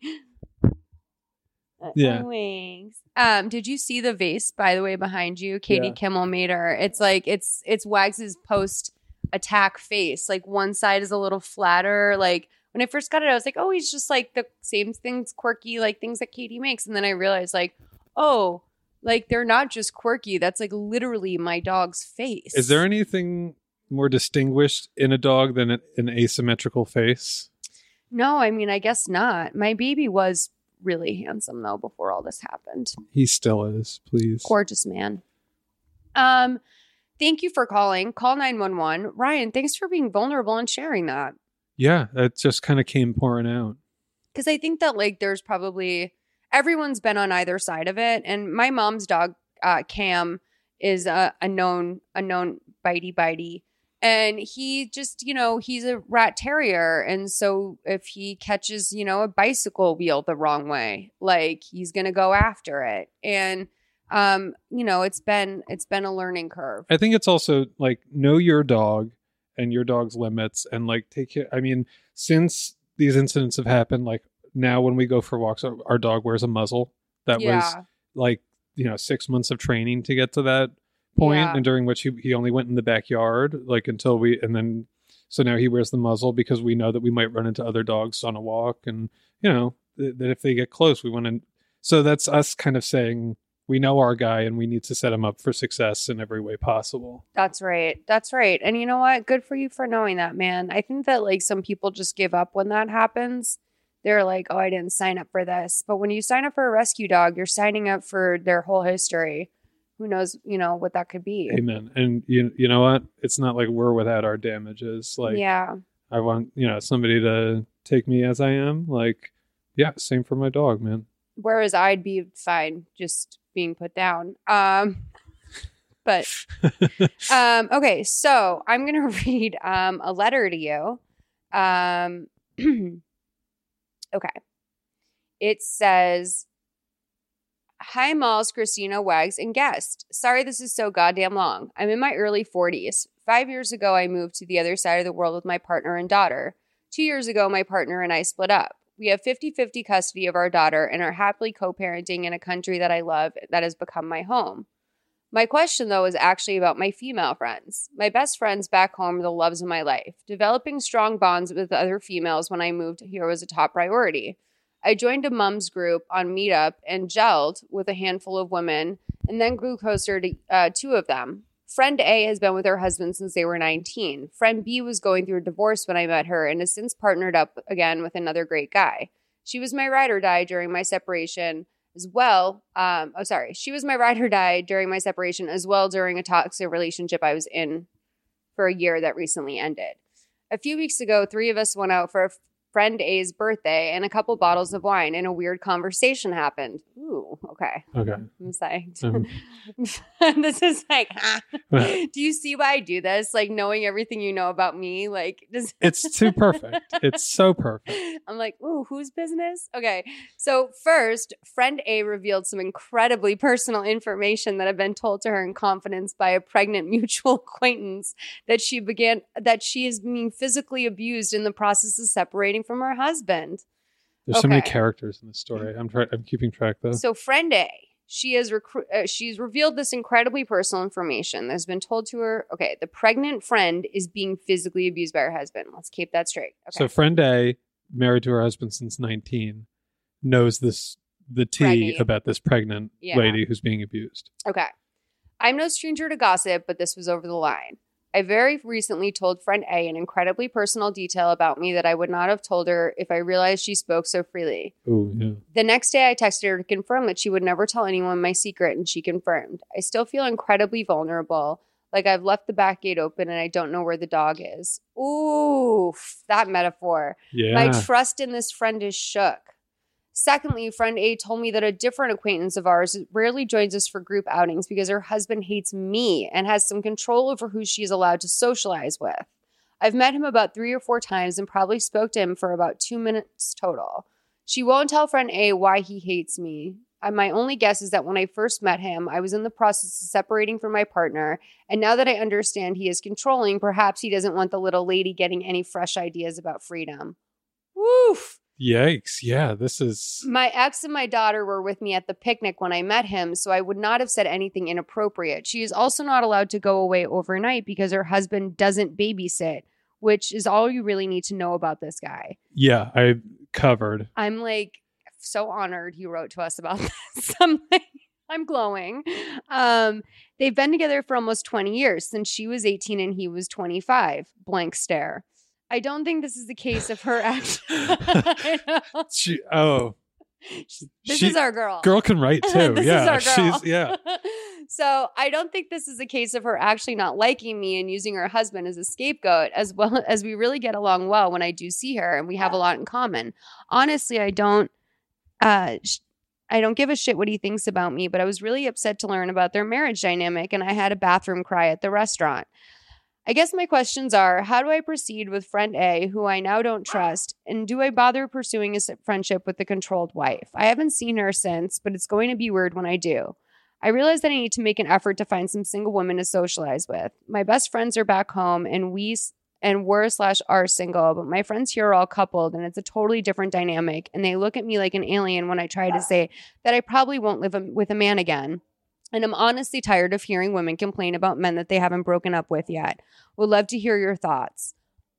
Yeah. Wings. Um, did you see the vase, by the way, behind you? Katie Yeah. Kimmel made her. It's like, it's, it's Wags's post attack face. Like one side is a little flatter. Like when I first got it, I was like, oh, he's just like the same things, quirky, like things that Katie makes. And then I realized like, oh, like they're not just quirky. That's like literally my dog's face. Is there anything more distinguished in a dog than an asymmetrical face? No, I mean, I guess not. My baby was really handsome though before all this happened. He still is, please. Gorgeous man. Um, thank you for calling. Call nine one one. Ryan, thanks for being vulnerable and sharing that. Yeah, that just kind of came pouring out. Because I think that like there's probably everyone's been on either side of it. And my mom's dog, uh, Cam, is a, a known a known bitey bitey. And he just, you know, he's a rat terrier. And so if he catches, you know, a bicycle wheel the wrong way, like he's going to go after it. And, um, you know, it's been it's been a learning curve. I think it's also like know your dog and your dog's limits and like take care. I mean, since these incidents have happened, like now when we go for walks, our, our dog wears a muzzle. That Yeah. was like, you know, six months of training to get to that point, Yeah. and during which he, he only went in the backyard, like until we, and then, so now he wears the muzzle because we know that we might run into other dogs on a walk, and, you know, th- that if they get close, we want to, so that's us kind of saying, we know our guy and we need to set him up for success in every way possible. That's right. That's right. And you know what? Good for you for knowing that, man. I think that like some people just give up when that happens. They're like, oh, I didn't sign up for this. But when you sign up for a rescue dog, you're signing up for their whole history. Who knows, you know, what that could be. Amen. And you you know what? It's not like we're without our damages. Like, yeah. I want, you know, somebody to take me as I am. Like, yeah, same for my dog, man. Whereas I'd be fine just being put down. Um, but, um, okay. So I'm going to read um, a letter to you. Um, okay. It says, hi, Malls, Christina, Wags, and guest. Sorry this is so goddamn long. I'm in my early forties. Five years ago, I moved to the other side of the world with my partner and daughter. Two years ago, my partner and I split up. We have fifty-fifty custody of our daughter and are happily co-parenting in a country that I love that has become my home. My question, though, is actually about my female friends. My best friends back home are the loves of my life. Developing strong bonds with other females when I moved here was a top priority. I joined a mums group on Meetup and gelled with a handful of women and then grew closer to uh, two of them. Friend A has been with her husband since they were nineteen. Friend B was going through a divorce when I met her and has since partnered up again with another great guy. She was my ride or die during my separation as well. Um, oh, sorry. She was my ride or die during my separation as well during a toxic relationship I was in for a year that recently ended. A few weeks ago, three of us went out for a friend A's birthday and a couple bottles of wine, and a weird conversation happened. Ooh, okay. Okay. I'm psyched. Um, This is like, ah. Do you see why I do this? Like, knowing everything you know about me, like, does it's too perfect. It's so perfect. I'm like, ooh, whose business? Okay. So first, friend A revealed some incredibly personal information that had been told to her in confidence by a pregnant mutual acquaintance that she began that she is being physically abused in the process of separating from her husband. There's Okay. so many characters in the story. I'm trying. I'm keeping track though. So friend A, she has recru- uh, she's revealed this incredibly personal information that's been told to her. Okay, the pregnant friend is being physically abused by her husband. Let's keep that straight. Okay. So friend A, married to her husband since nineteen, knows this the tea Preggy. about this pregnant Yeah. lady who's being abused. Okay. I'm no stranger to gossip, but this was over the line. I very recently told friend A an incredibly personal detail about me that I would not have told her if I realized she spoke so freely. Oh yeah. The next day, I texted her to confirm that she would never tell anyone my secret, and she confirmed. I still feel incredibly vulnerable, like I've left the back gate open and I don't know where the dog is. Ooh, that metaphor. Yeah. My trust in this friend is shook. Secondly, friend A told me that a different acquaintance of ours rarely joins us for group outings because her husband hates me and has some control over who she is allowed to socialize with. I've met him about three or four times and probably spoke to him for about two minutes total. She won't tell friend A why he hates me. Uh, my only guess is that when I first met him, I was in the process of separating from my partner, and now that I understand he is controlling, perhaps he doesn't want the little lady getting any fresh ideas about freedom. Woof! Yikes. Yeah, this is My ex and my daughter were with me at the picnic when I met him, so I would not have said anything inappropriate. She is also not allowed to go away overnight because her husband doesn't babysit, which is all you really need to know about this guy. yeah, I covered. I'm like so honored he wrote to us about this. I'm like, I'm glowing. Um, they've been together for almost twenty years, since she was eighteen and he was twenty-five. Blank stare. I don't think this is the case of her act. I know. She oh This she, is our girl. girl can write too. This yeah. is our girl. She's yeah. So I don't think this is a case of her actually not liking me and using her husband as a scapegoat, as well as we really get along well when I do see her and we have a lot in common. Honestly, I don't uh sh- I don't give a shit what he thinks about me, but I was really upset to learn about their marriage dynamic and I had a bathroom cry at the restaurant. I guess my questions are, how do I proceed with friend A, who I now don't trust, and do I bother pursuing a friendship with the controlled wife? I haven't seen her since, but it's going to be weird when I do. I realize that I need to make an effort to find some single women to socialize with. My best friends are back home, and we and were slash are single, but my friends here are all coupled, and it's a totally different dynamic, and they look at me like an alien when I try to say that I probably won't live with a man again. And I'm honestly tired of hearing women complain about men that they haven't broken up with yet. Would love to hear your thoughts.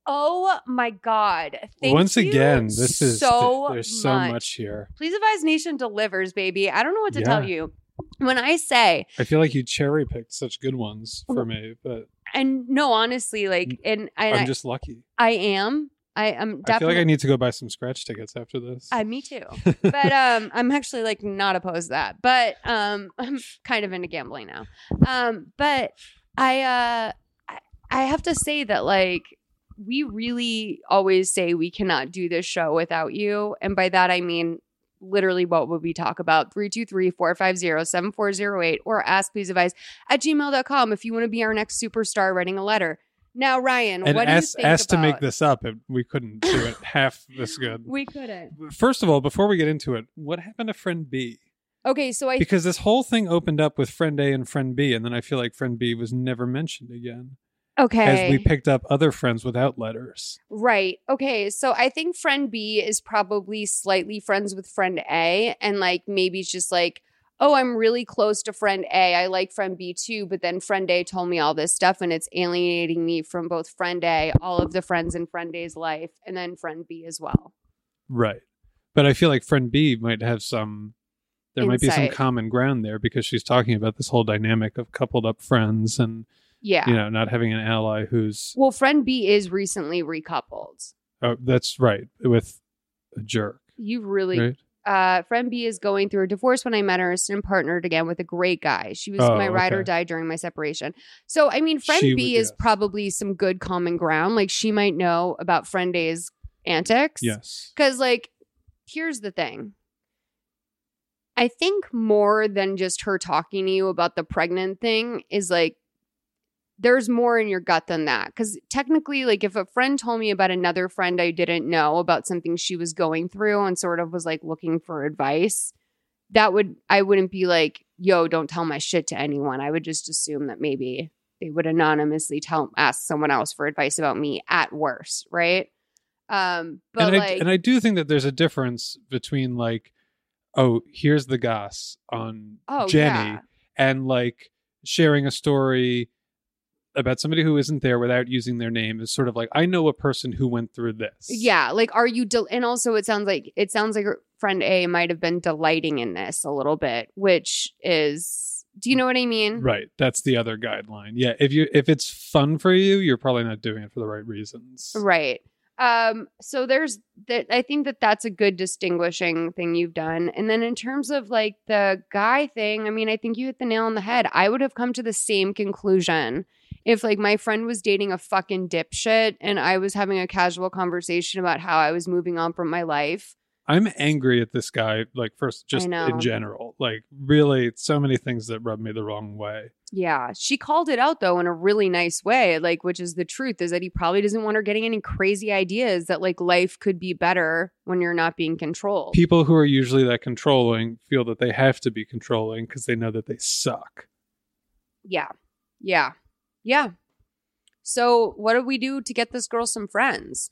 Oh my God. Thank Once you again, this is so there's so much. much here. Please Advise Nation delivers, baby. I don't know what to Yeah. tell you. When I say, I feel like you cherry picked such good ones for me, but and no, honestly, like, and, and I'm I, just lucky. I am, I am I feel definitely. like I need to go buy some scratch tickets after this. Uh, me too. But um, I'm actually like not opposed to that. But um, I'm kind of into gambling now. Um, but I uh, I, I have to say that like we really always say we cannot do this show without you, and by that I mean literally what would we talk about? three two three, four five zero, seven four zero eight or ask please advise at gmail dot com if you want to be our next superstar writing a letter. Now, Ryan, and what asked, do you think asked about... to make this up, and we couldn't do it half this good. We couldn't. First of all, before we get into it, what happened to friend B? Okay, so I Because this whole thing opened up with friend A and friend B, and then I feel like friend B was never mentioned again. okay As we picked up other friends without letters. Right. Okay. So I think friend B is probably slightly friends with friend A. And like maybe it's just like oh, I'm really close to friend A. I like friend B too, but then friend A told me all this stuff and it's alienating me from both friend A, all of the friends in friend A's life, and then friend B as well. Right. But I feel like friend B might have some, there Insight. might be some common ground there because she's talking about this whole dynamic of coupled up friends and, yeah, you know, not having an ally who's. Well, friend B is recently recoupled. Oh, that's right. With a jerk. You really. Right? Uh, friend B is going through a divorce. When I met her, and partnered again with a great guy. She was Oh, my ride or okay. die during my separation. So, I mean, friend She B would- is yes. probably some good common ground. Like, she might know about friend A's antics. Yes. Because, like, here's the thing. I think more than just her talking to you about the pregnant thing is, like, there's more in your gut than that. Because technically, like, if a friend told me about another friend I didn't know about something she was going through and sort of was like looking for advice, that would, I wouldn't be like, yo, don't tell my shit to anyone. I would just assume that maybe they would anonymously tell, ask someone else for advice about me at worst. Right. Um, but and, like, I, and I do think that there's a difference between like, oh, here's the goss on oh, Jenny yeah. and like sharing a story about somebody who isn't there without using their name is sort of like, I know a person who went through this. Yeah. Like, are you, del- and also it sounds like, it sounds like her friend A might have been delighting in this a little bit, which is, do you know what I mean? Right. That's the other guideline. Yeah. If you, if it's fun for you, you're probably not doing it for the right reasons. Right. Um, so there's that. I think that that's a good distinguishing thing you've done. And then in terms of like the guy thing, I mean, I think you hit the nail on the head. I would have come to the same conclusion if like my friend was dating a fucking dipshit and I was having a casual conversation about how I was moving on from my life. I'm angry at this guy, like first, just know. in general, like really so many things that rub me the wrong way. Yeah. She called it out though in a really nice way, like, which is the truth, is that he probably doesn't want her getting any crazy ideas that like life could be better when you're not being controlled. People who are usually that controlling feel that they have to be controlling because they know that they suck. Yeah. Yeah. Yeah. So what do we do to get this girl some friends?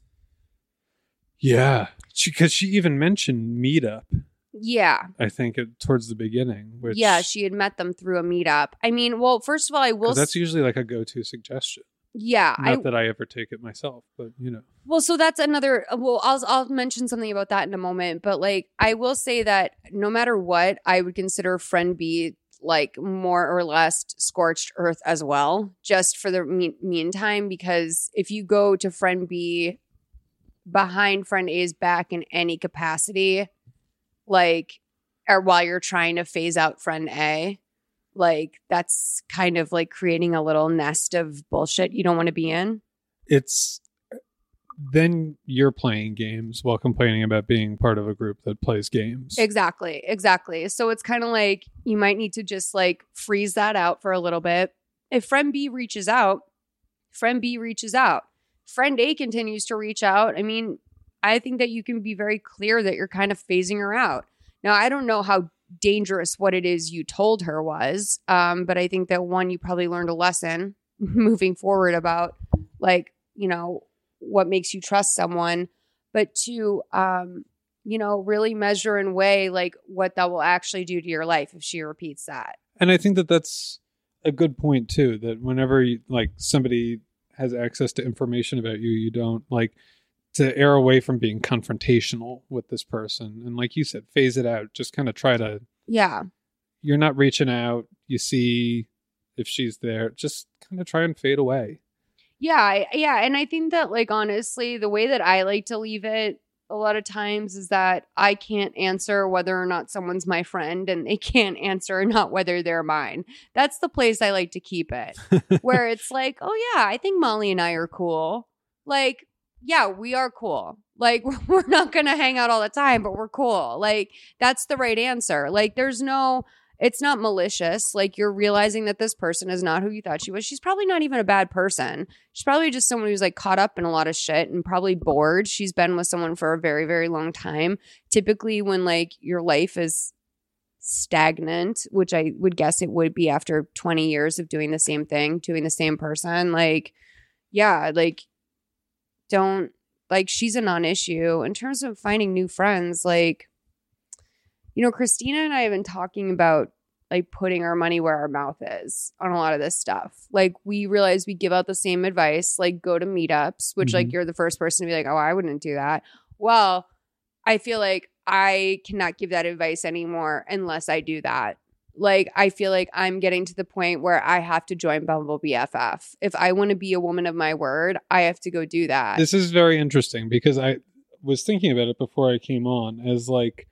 Yeah. Because she, she even mentioned Meetup, Yeah. I think, at, towards the beginning. Which, Yeah, she had met them through a meetup. I mean, well, first of all, I will 'cause that's s- usually like a go-to suggestion. Yeah, Not I that I ever take it myself, but you know. Well, so that's another. Well, I'll I'll mention something about that in a moment. But like, I will say that no matter what, I would consider friend B like more or less scorched earth as well, just for the me- meantime. Because if you go to friend B behind friend A's back in any capacity, like, or while you're trying to phase out friend A, like that's kind of like creating a little nest of bullshit you don't want to be in. It's then you're playing games while complaining about being part of a group that plays games. Exactly. Exactly. So it's kind of like you might need to just like freeze that out for a little bit. If friend B reaches out, friend B reaches out. Friend A continues to reach out. I mean, I think that you can be very clear that you're kind of phasing her out. Now, I don't know how dangerous what it is you told her was, um, but I think that one, you probably learned a lesson moving forward about like, you know, what makes you trust someone, but two, um, you know, really measure and weigh like what that will actually do to your life if she repeats that. And I think that that's a good point too, that whenever you, like somebody has access to information about you, you don't like to err away from being confrontational with this person. And like you said, phase it out. Just kind of try to, Yeah. you're not reaching out. You see if she's there, just kind of try and fade away. Yeah. I, yeah. And I think that like, honestly, the way that I like to leave it a lot of times is that I can't answer whether or not someone's my friend and they can't answer not whether they're mine. That's the place I like to keep it, where it's like, oh yeah, I think Molly and I are cool. Like, yeah, we are cool. Like, we're not going to hang out all the time, but we're cool. Like, that's the right answer. Like, there's no, it's not malicious. Like, you're realizing that this person is not who you thought she was. She's probably not even a bad person. She's probably just someone who's like caught up in a lot of shit and probably bored. She's been with someone for a very, very long time. Typically, when like your life is stagnant, which I would guess it would be after twenty years of doing the same thing, doing the same person, like, yeah, like, don't, like, she's a non-issue. In terms of finding new friends, like, you know, Christina and I have been talking about like putting our money where our mouth is on a lot of this stuff. Like we realize we give out the same advice, like go to meetups, which mm-hmm. like you're the first person to be like, oh, I wouldn't do that. Well, I feel like I cannot give that advice anymore unless I do that. Like, I feel like I'm getting to the point where I have to join Bumble B F F. If I want to be a woman of my word, I have to go do that. This is very interesting because I was thinking about it before I came on as like,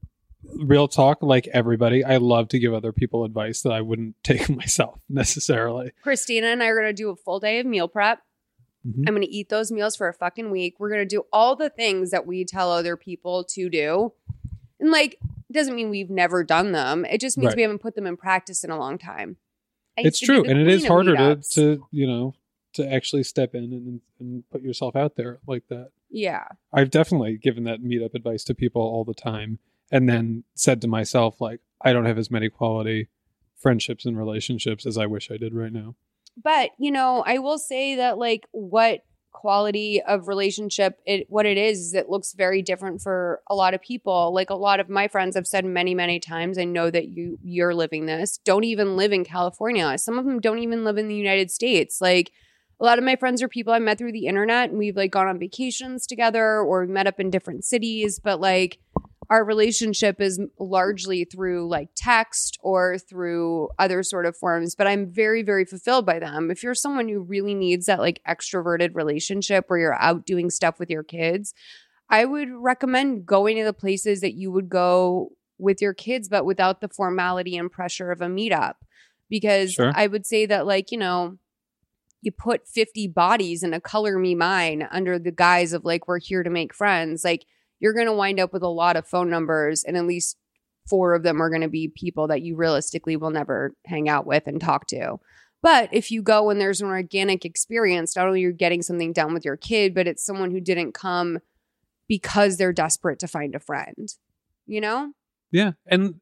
real talk, like everybody, I love to give other people advice that I wouldn't take myself necessarily. Christina and I are going to do a full day of meal prep. Mm-hmm. I'm going to eat those meals for a fucking week. We're going to do all the things that we tell other people to do. And like, it doesn't mean we've never done them. It just means right. we haven't put them in practice in a long time. I it's true. And it is harder to, to, you know, to actually step in and, and put yourself out there like that. Yeah. I've definitely given that meetup advice to people all the time and then said to myself, like, I don't have as many quality friendships and relationships as I wish I did right now. But, you know, I will say that like what quality of relationship, it what it is, is it looks very different for a lot of people. Like a lot of my friends have said many, many times, I know that you, you're living this, don't even live in California. Some of them don't even live in the United States. Like a lot of my friends are people I met through the internet and we've like gone on vacations together or met up in different cities. But like our relationship is largely through like text or through other sort of forms, but I'm very, very fulfilled by them. If you're someone who really needs that like extroverted relationship where you're out doing stuff with your kids, I would recommend going to the places that you would go with your kids, but without the formality and pressure of a meetup. Because sure. I would say that like, you know, you put fifty bodies in a Color Me Mine under the guise of like, we're here to make friends. Like, you're going to wind up with a lot of phone numbers and at least four of them are going to be people that you realistically will never hang out with and talk to. But if you go and there's an organic experience, not only you're getting something done with your kid, but it's someone who didn't come because they're desperate to find a friend, you know? Yeah. And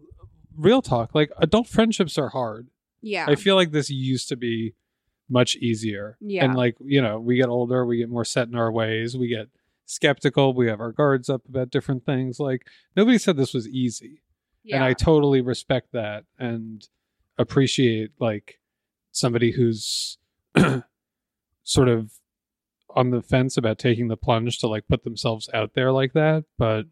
real talk, like adult friendships are hard. Yeah. I feel like this used to be much easier. Yeah. And like, you know, we get older, we get more set in our ways, we get skeptical, we have our guards up about different things. Like nobody said this was easy. Yeah. And I totally respect that and appreciate like somebody who's sort of on the fence about taking the plunge to like put themselves out there like that. But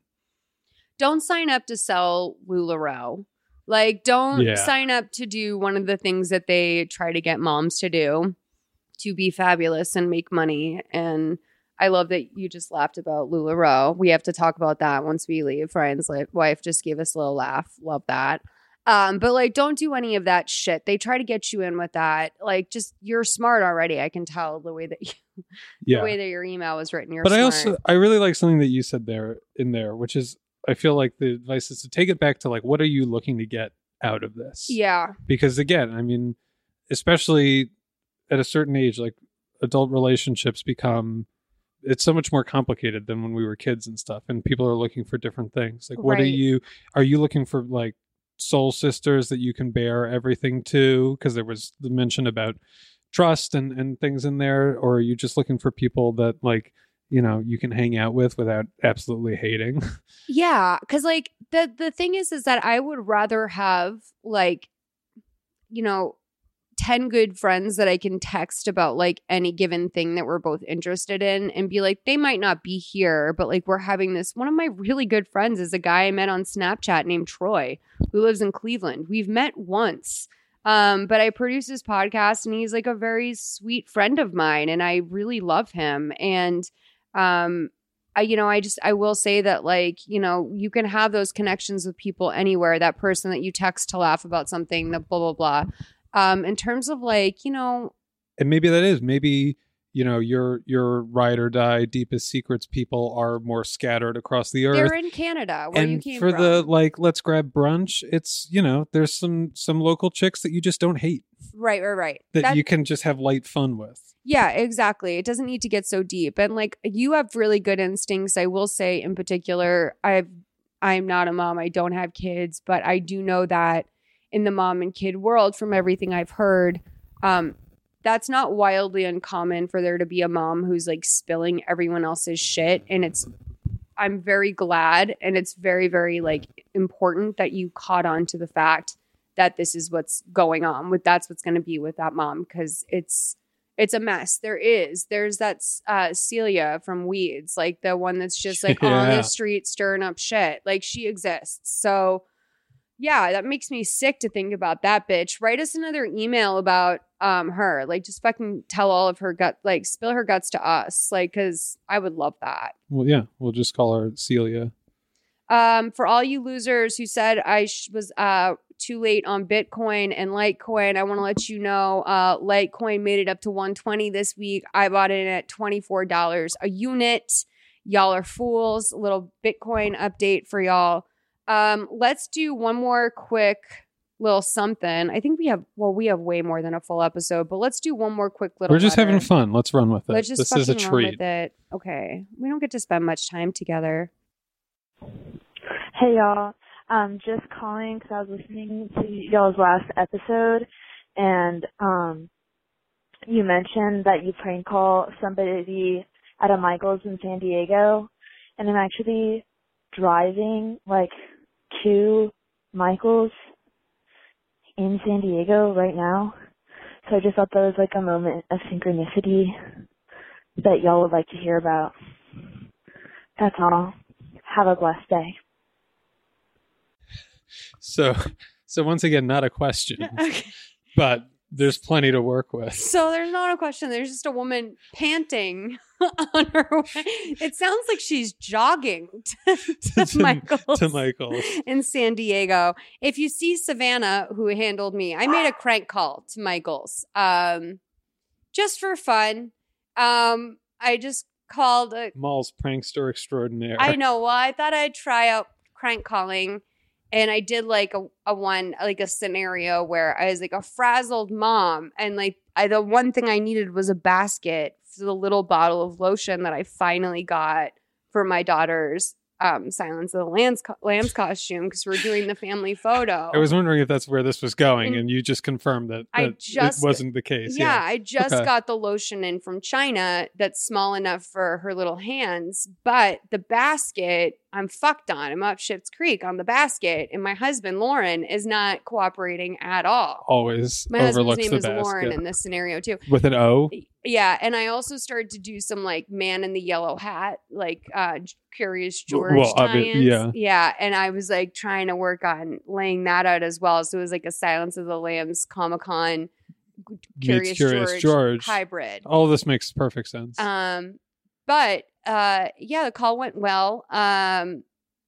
don't sign up to sell LuLaRoe. Like don't yeah. sign up to do one of the things that they try to get moms to do, to be fabulous and make money. And I love that you just laughed about LuLaRoe. We have to talk about that once we leave. Ryan's like, wife just gave us a little laugh. Love that. Um, but like, don't do any of that shit. They try to get you in with that. Like, just you're smart already. I can tell the way that you, yeah. the way that your email was written. You're but smart. I also I really like something that you said there in there, which is I feel like the advice is to take it back to like, what are you looking to get out of this? Yeah. Because again, I mean, especially at a certain age, like adult relationships become. It's so much more complicated than when we were kids and stuff. And people are looking for different things. Like, what right. are you, are you looking for like soul sisters that you can bear everything to? Because there was the mention about trust and, and things in there. Or are you just looking for people that like, you know, you can hang out with without absolutely hating? Yeah. Cause like the, the thing is, is that I would rather have like, you know, ten good friends that I can text about like any given thing that we're both interested in and be like, they might not be here, but like we're having this. One of my really good friends is a guy I met on Snapchat named Troy who lives in Cleveland. We've met once, um, but I produce his podcast and he's like a very sweet friend of mine and I really love him. And, um, I, you know, I just, I will say that like, you know, you can have those connections with people anywhere. That person that you text to laugh about something, that blah, blah, blah. Um, in terms of like, you know, and maybe that is maybe, you know, your your ride or die deepest secrets people are more scattered across the earth. They're in Canada where and you came for from. the like, let's grab brunch. It's, you know, there's some some local chicks that you just don't hate. Right, right, right. That, that you can just have light fun with. Yeah, exactly. It doesn't need to get so deep. And like, you have really good instincts. I will say in particular, I've I'm not a mom. I don't have kids, but I do know that in the mom and kid world, from everything I've heard, um, that's not wildly uncommon for there to be a mom who's like spilling everyone else's shit. And it's, I'm very glad. And it's very, very like important that you caught on to the fact that this is what's going on with, that's what's going to be with that mom. Cause it's, it's a mess. There is, there's that uh, Celia from Weeds, like the one that's just like yeah. on the street stirring up shit. Like she exists. So yeah, that makes me sick to think about that bitch. Write us another email about um her. Like just fucking tell all of her gut, like spill her guts to us. Like, cause I would love that. Well, yeah, we'll just call her Celia. Um, for all you losers who said I sh- was uh too late on Bitcoin and Litecoin, I want to let you know uh Litecoin made it up to one twenty this week. I bought it at twenty-four dollars a unit. Y'all are fools. A little Bitcoin update for y'all. Um, let's do one more quick little something. I think we have, well, we have way more than a full episode, but let's do one more quick little We're just letter. having fun. Let's run with it. Let's just this fucking is a run treat. with it. Okay. We don't get to spend much time together. Hey, y'all. Um, just calling because I was listening to y'all's last episode, and um, you mentioned that you prank call somebody at a Michael's in San Diego, and I'm actually driving, like, to Michael's in San Diego right now. So I just thought that was, like, a moment of synchronicity that y'all would like to hear about. That's all. Have a blessed day. So, so once again, not a question, Okay. but there's plenty to work with. So there's not a question. There's just a woman panting on her way. It sounds like she's jogging to, to, to Michael's, to Michael's in San Diego. If you see Savannah, who handled me, I made a crank call to Michael's um, just for fun. Um, I just called. A, Mall's prankster extraordinaire. I know. Well, I thought I'd try out crank calling. And I did like a, a one, like a scenario where I was like a frazzled mom. And like I, the one thing I needed was a basket for the little bottle of lotion that I finally got for my daughter's um, Silence of the Lambs, co- Lambs costume because we're doing the family photo. I was wondering if that's where this was going, and, And you just confirmed that, that I just, it wasn't the case. Yeah, Yeah, I just Okay. got the lotion in from China that's small enough for her little hands. But the basket, I'm fucked on. I'm up Schitt's Creek on the basket. And my husband, Lauren, is not cooperating at all. Always My husband's overlooks name the is basket. Lauren in this scenario, too. With an O? Yeah, and I also started to do some like man in the yellow hat, like uh Curious George Well, tie-ins. obvi- yeah. Yeah, and I was like trying to work on laying that out as well. So it was like a Silence of the Lambs Comic-Con Curious, Curious George, George. hybrid. All of this makes perfect sense. Um but uh yeah, the call went well. Um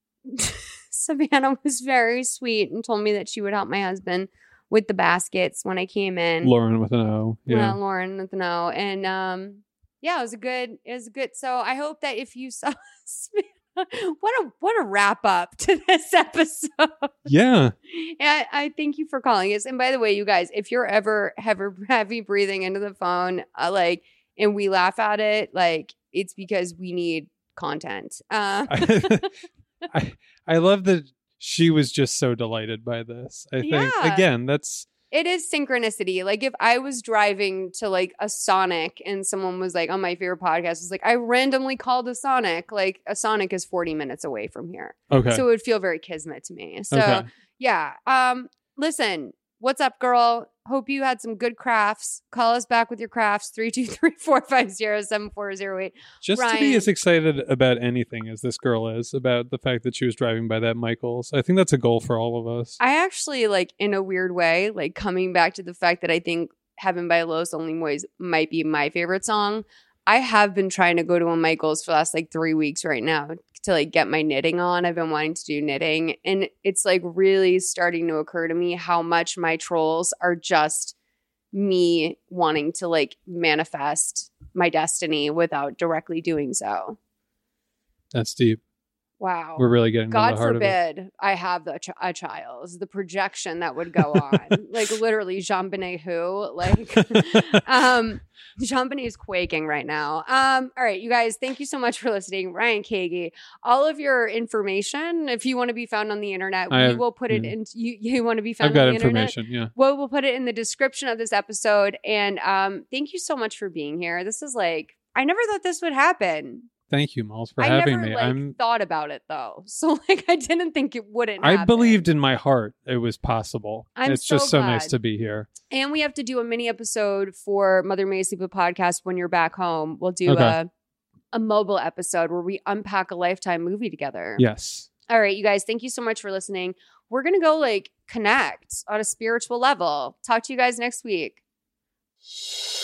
Savannah was very sweet and told me that she would help my husband with the baskets when I came in. Lauren with an O. Yeah. Well, Lauren with an O. And um, yeah, it was a good, it was a good. So I hope that if you saw what a what a wrap up to this episode. Yeah. And I, I thank you for calling us. And by the way, you guys, if you're ever heavy, heavy breathing into the phone, uh, like, and we laugh at it, like, it's because we need content. Um, I, I, I love that she was just so delighted by this. I think, Yeah. again, that's... It is synchronicity. Like if I was driving to like a Sonic and someone was like on my favorite podcast was like, I randomly called a Sonic. Like a Sonic is forty minutes away from here. Okay. So it would feel very kismet to me. So Okay. yeah. Um, listen, what's up, girl? Hope you had some good crafts. Call us back with your crafts. three two three, four five zero, seven four zero eight. Just Ryan. to be as excited about anything as this girl is about the fact that she was driving by that Michael's. I think that's a goal for all of us. I actually like in a weird way, like coming back to the fact that I think Heaven by Los Only Boys might be my favorite song. I have been trying to go to a Michael's for the last like three weeks right now to like get my knitting on. I've been wanting to do knitting, and it's like really starting to occur to me how much my trolls are just me wanting to like manifest my destiny without directly doing so. That's deep. Wow. We're really getting God to the heart of it. forbid I have the ch- a child. The projection that would go on, like literally Jean Benet who, like, um, Jean Benet is quaking right now. Um, all right, you guys, thank you so much for listening. Ryan Kagi, all of your information, if you want to be found on the internet, I we have- will put it yeah. in. You you want to be found I've got on the internet? information, yeah. Well, we'll put it in the description of this episode. And um, thank you so much for being here. This is like, I never thought this would happen. Thank you, Malls, for I having never, me. Like, I'm thought about it though, so like I didn't think it wouldn't. I happen. believed in my heart it was possible. I'm it's so just so glad. nice to be here. And we have to do a mini episode for Mother May Sleep a podcast when you're back home. We'll do Okay. a a mobile episode where we unpack a Lifetime movie together. Yes. All right, you guys, thank you so much for listening. We're gonna go like connect on a spiritual level. Talk to you guys next week.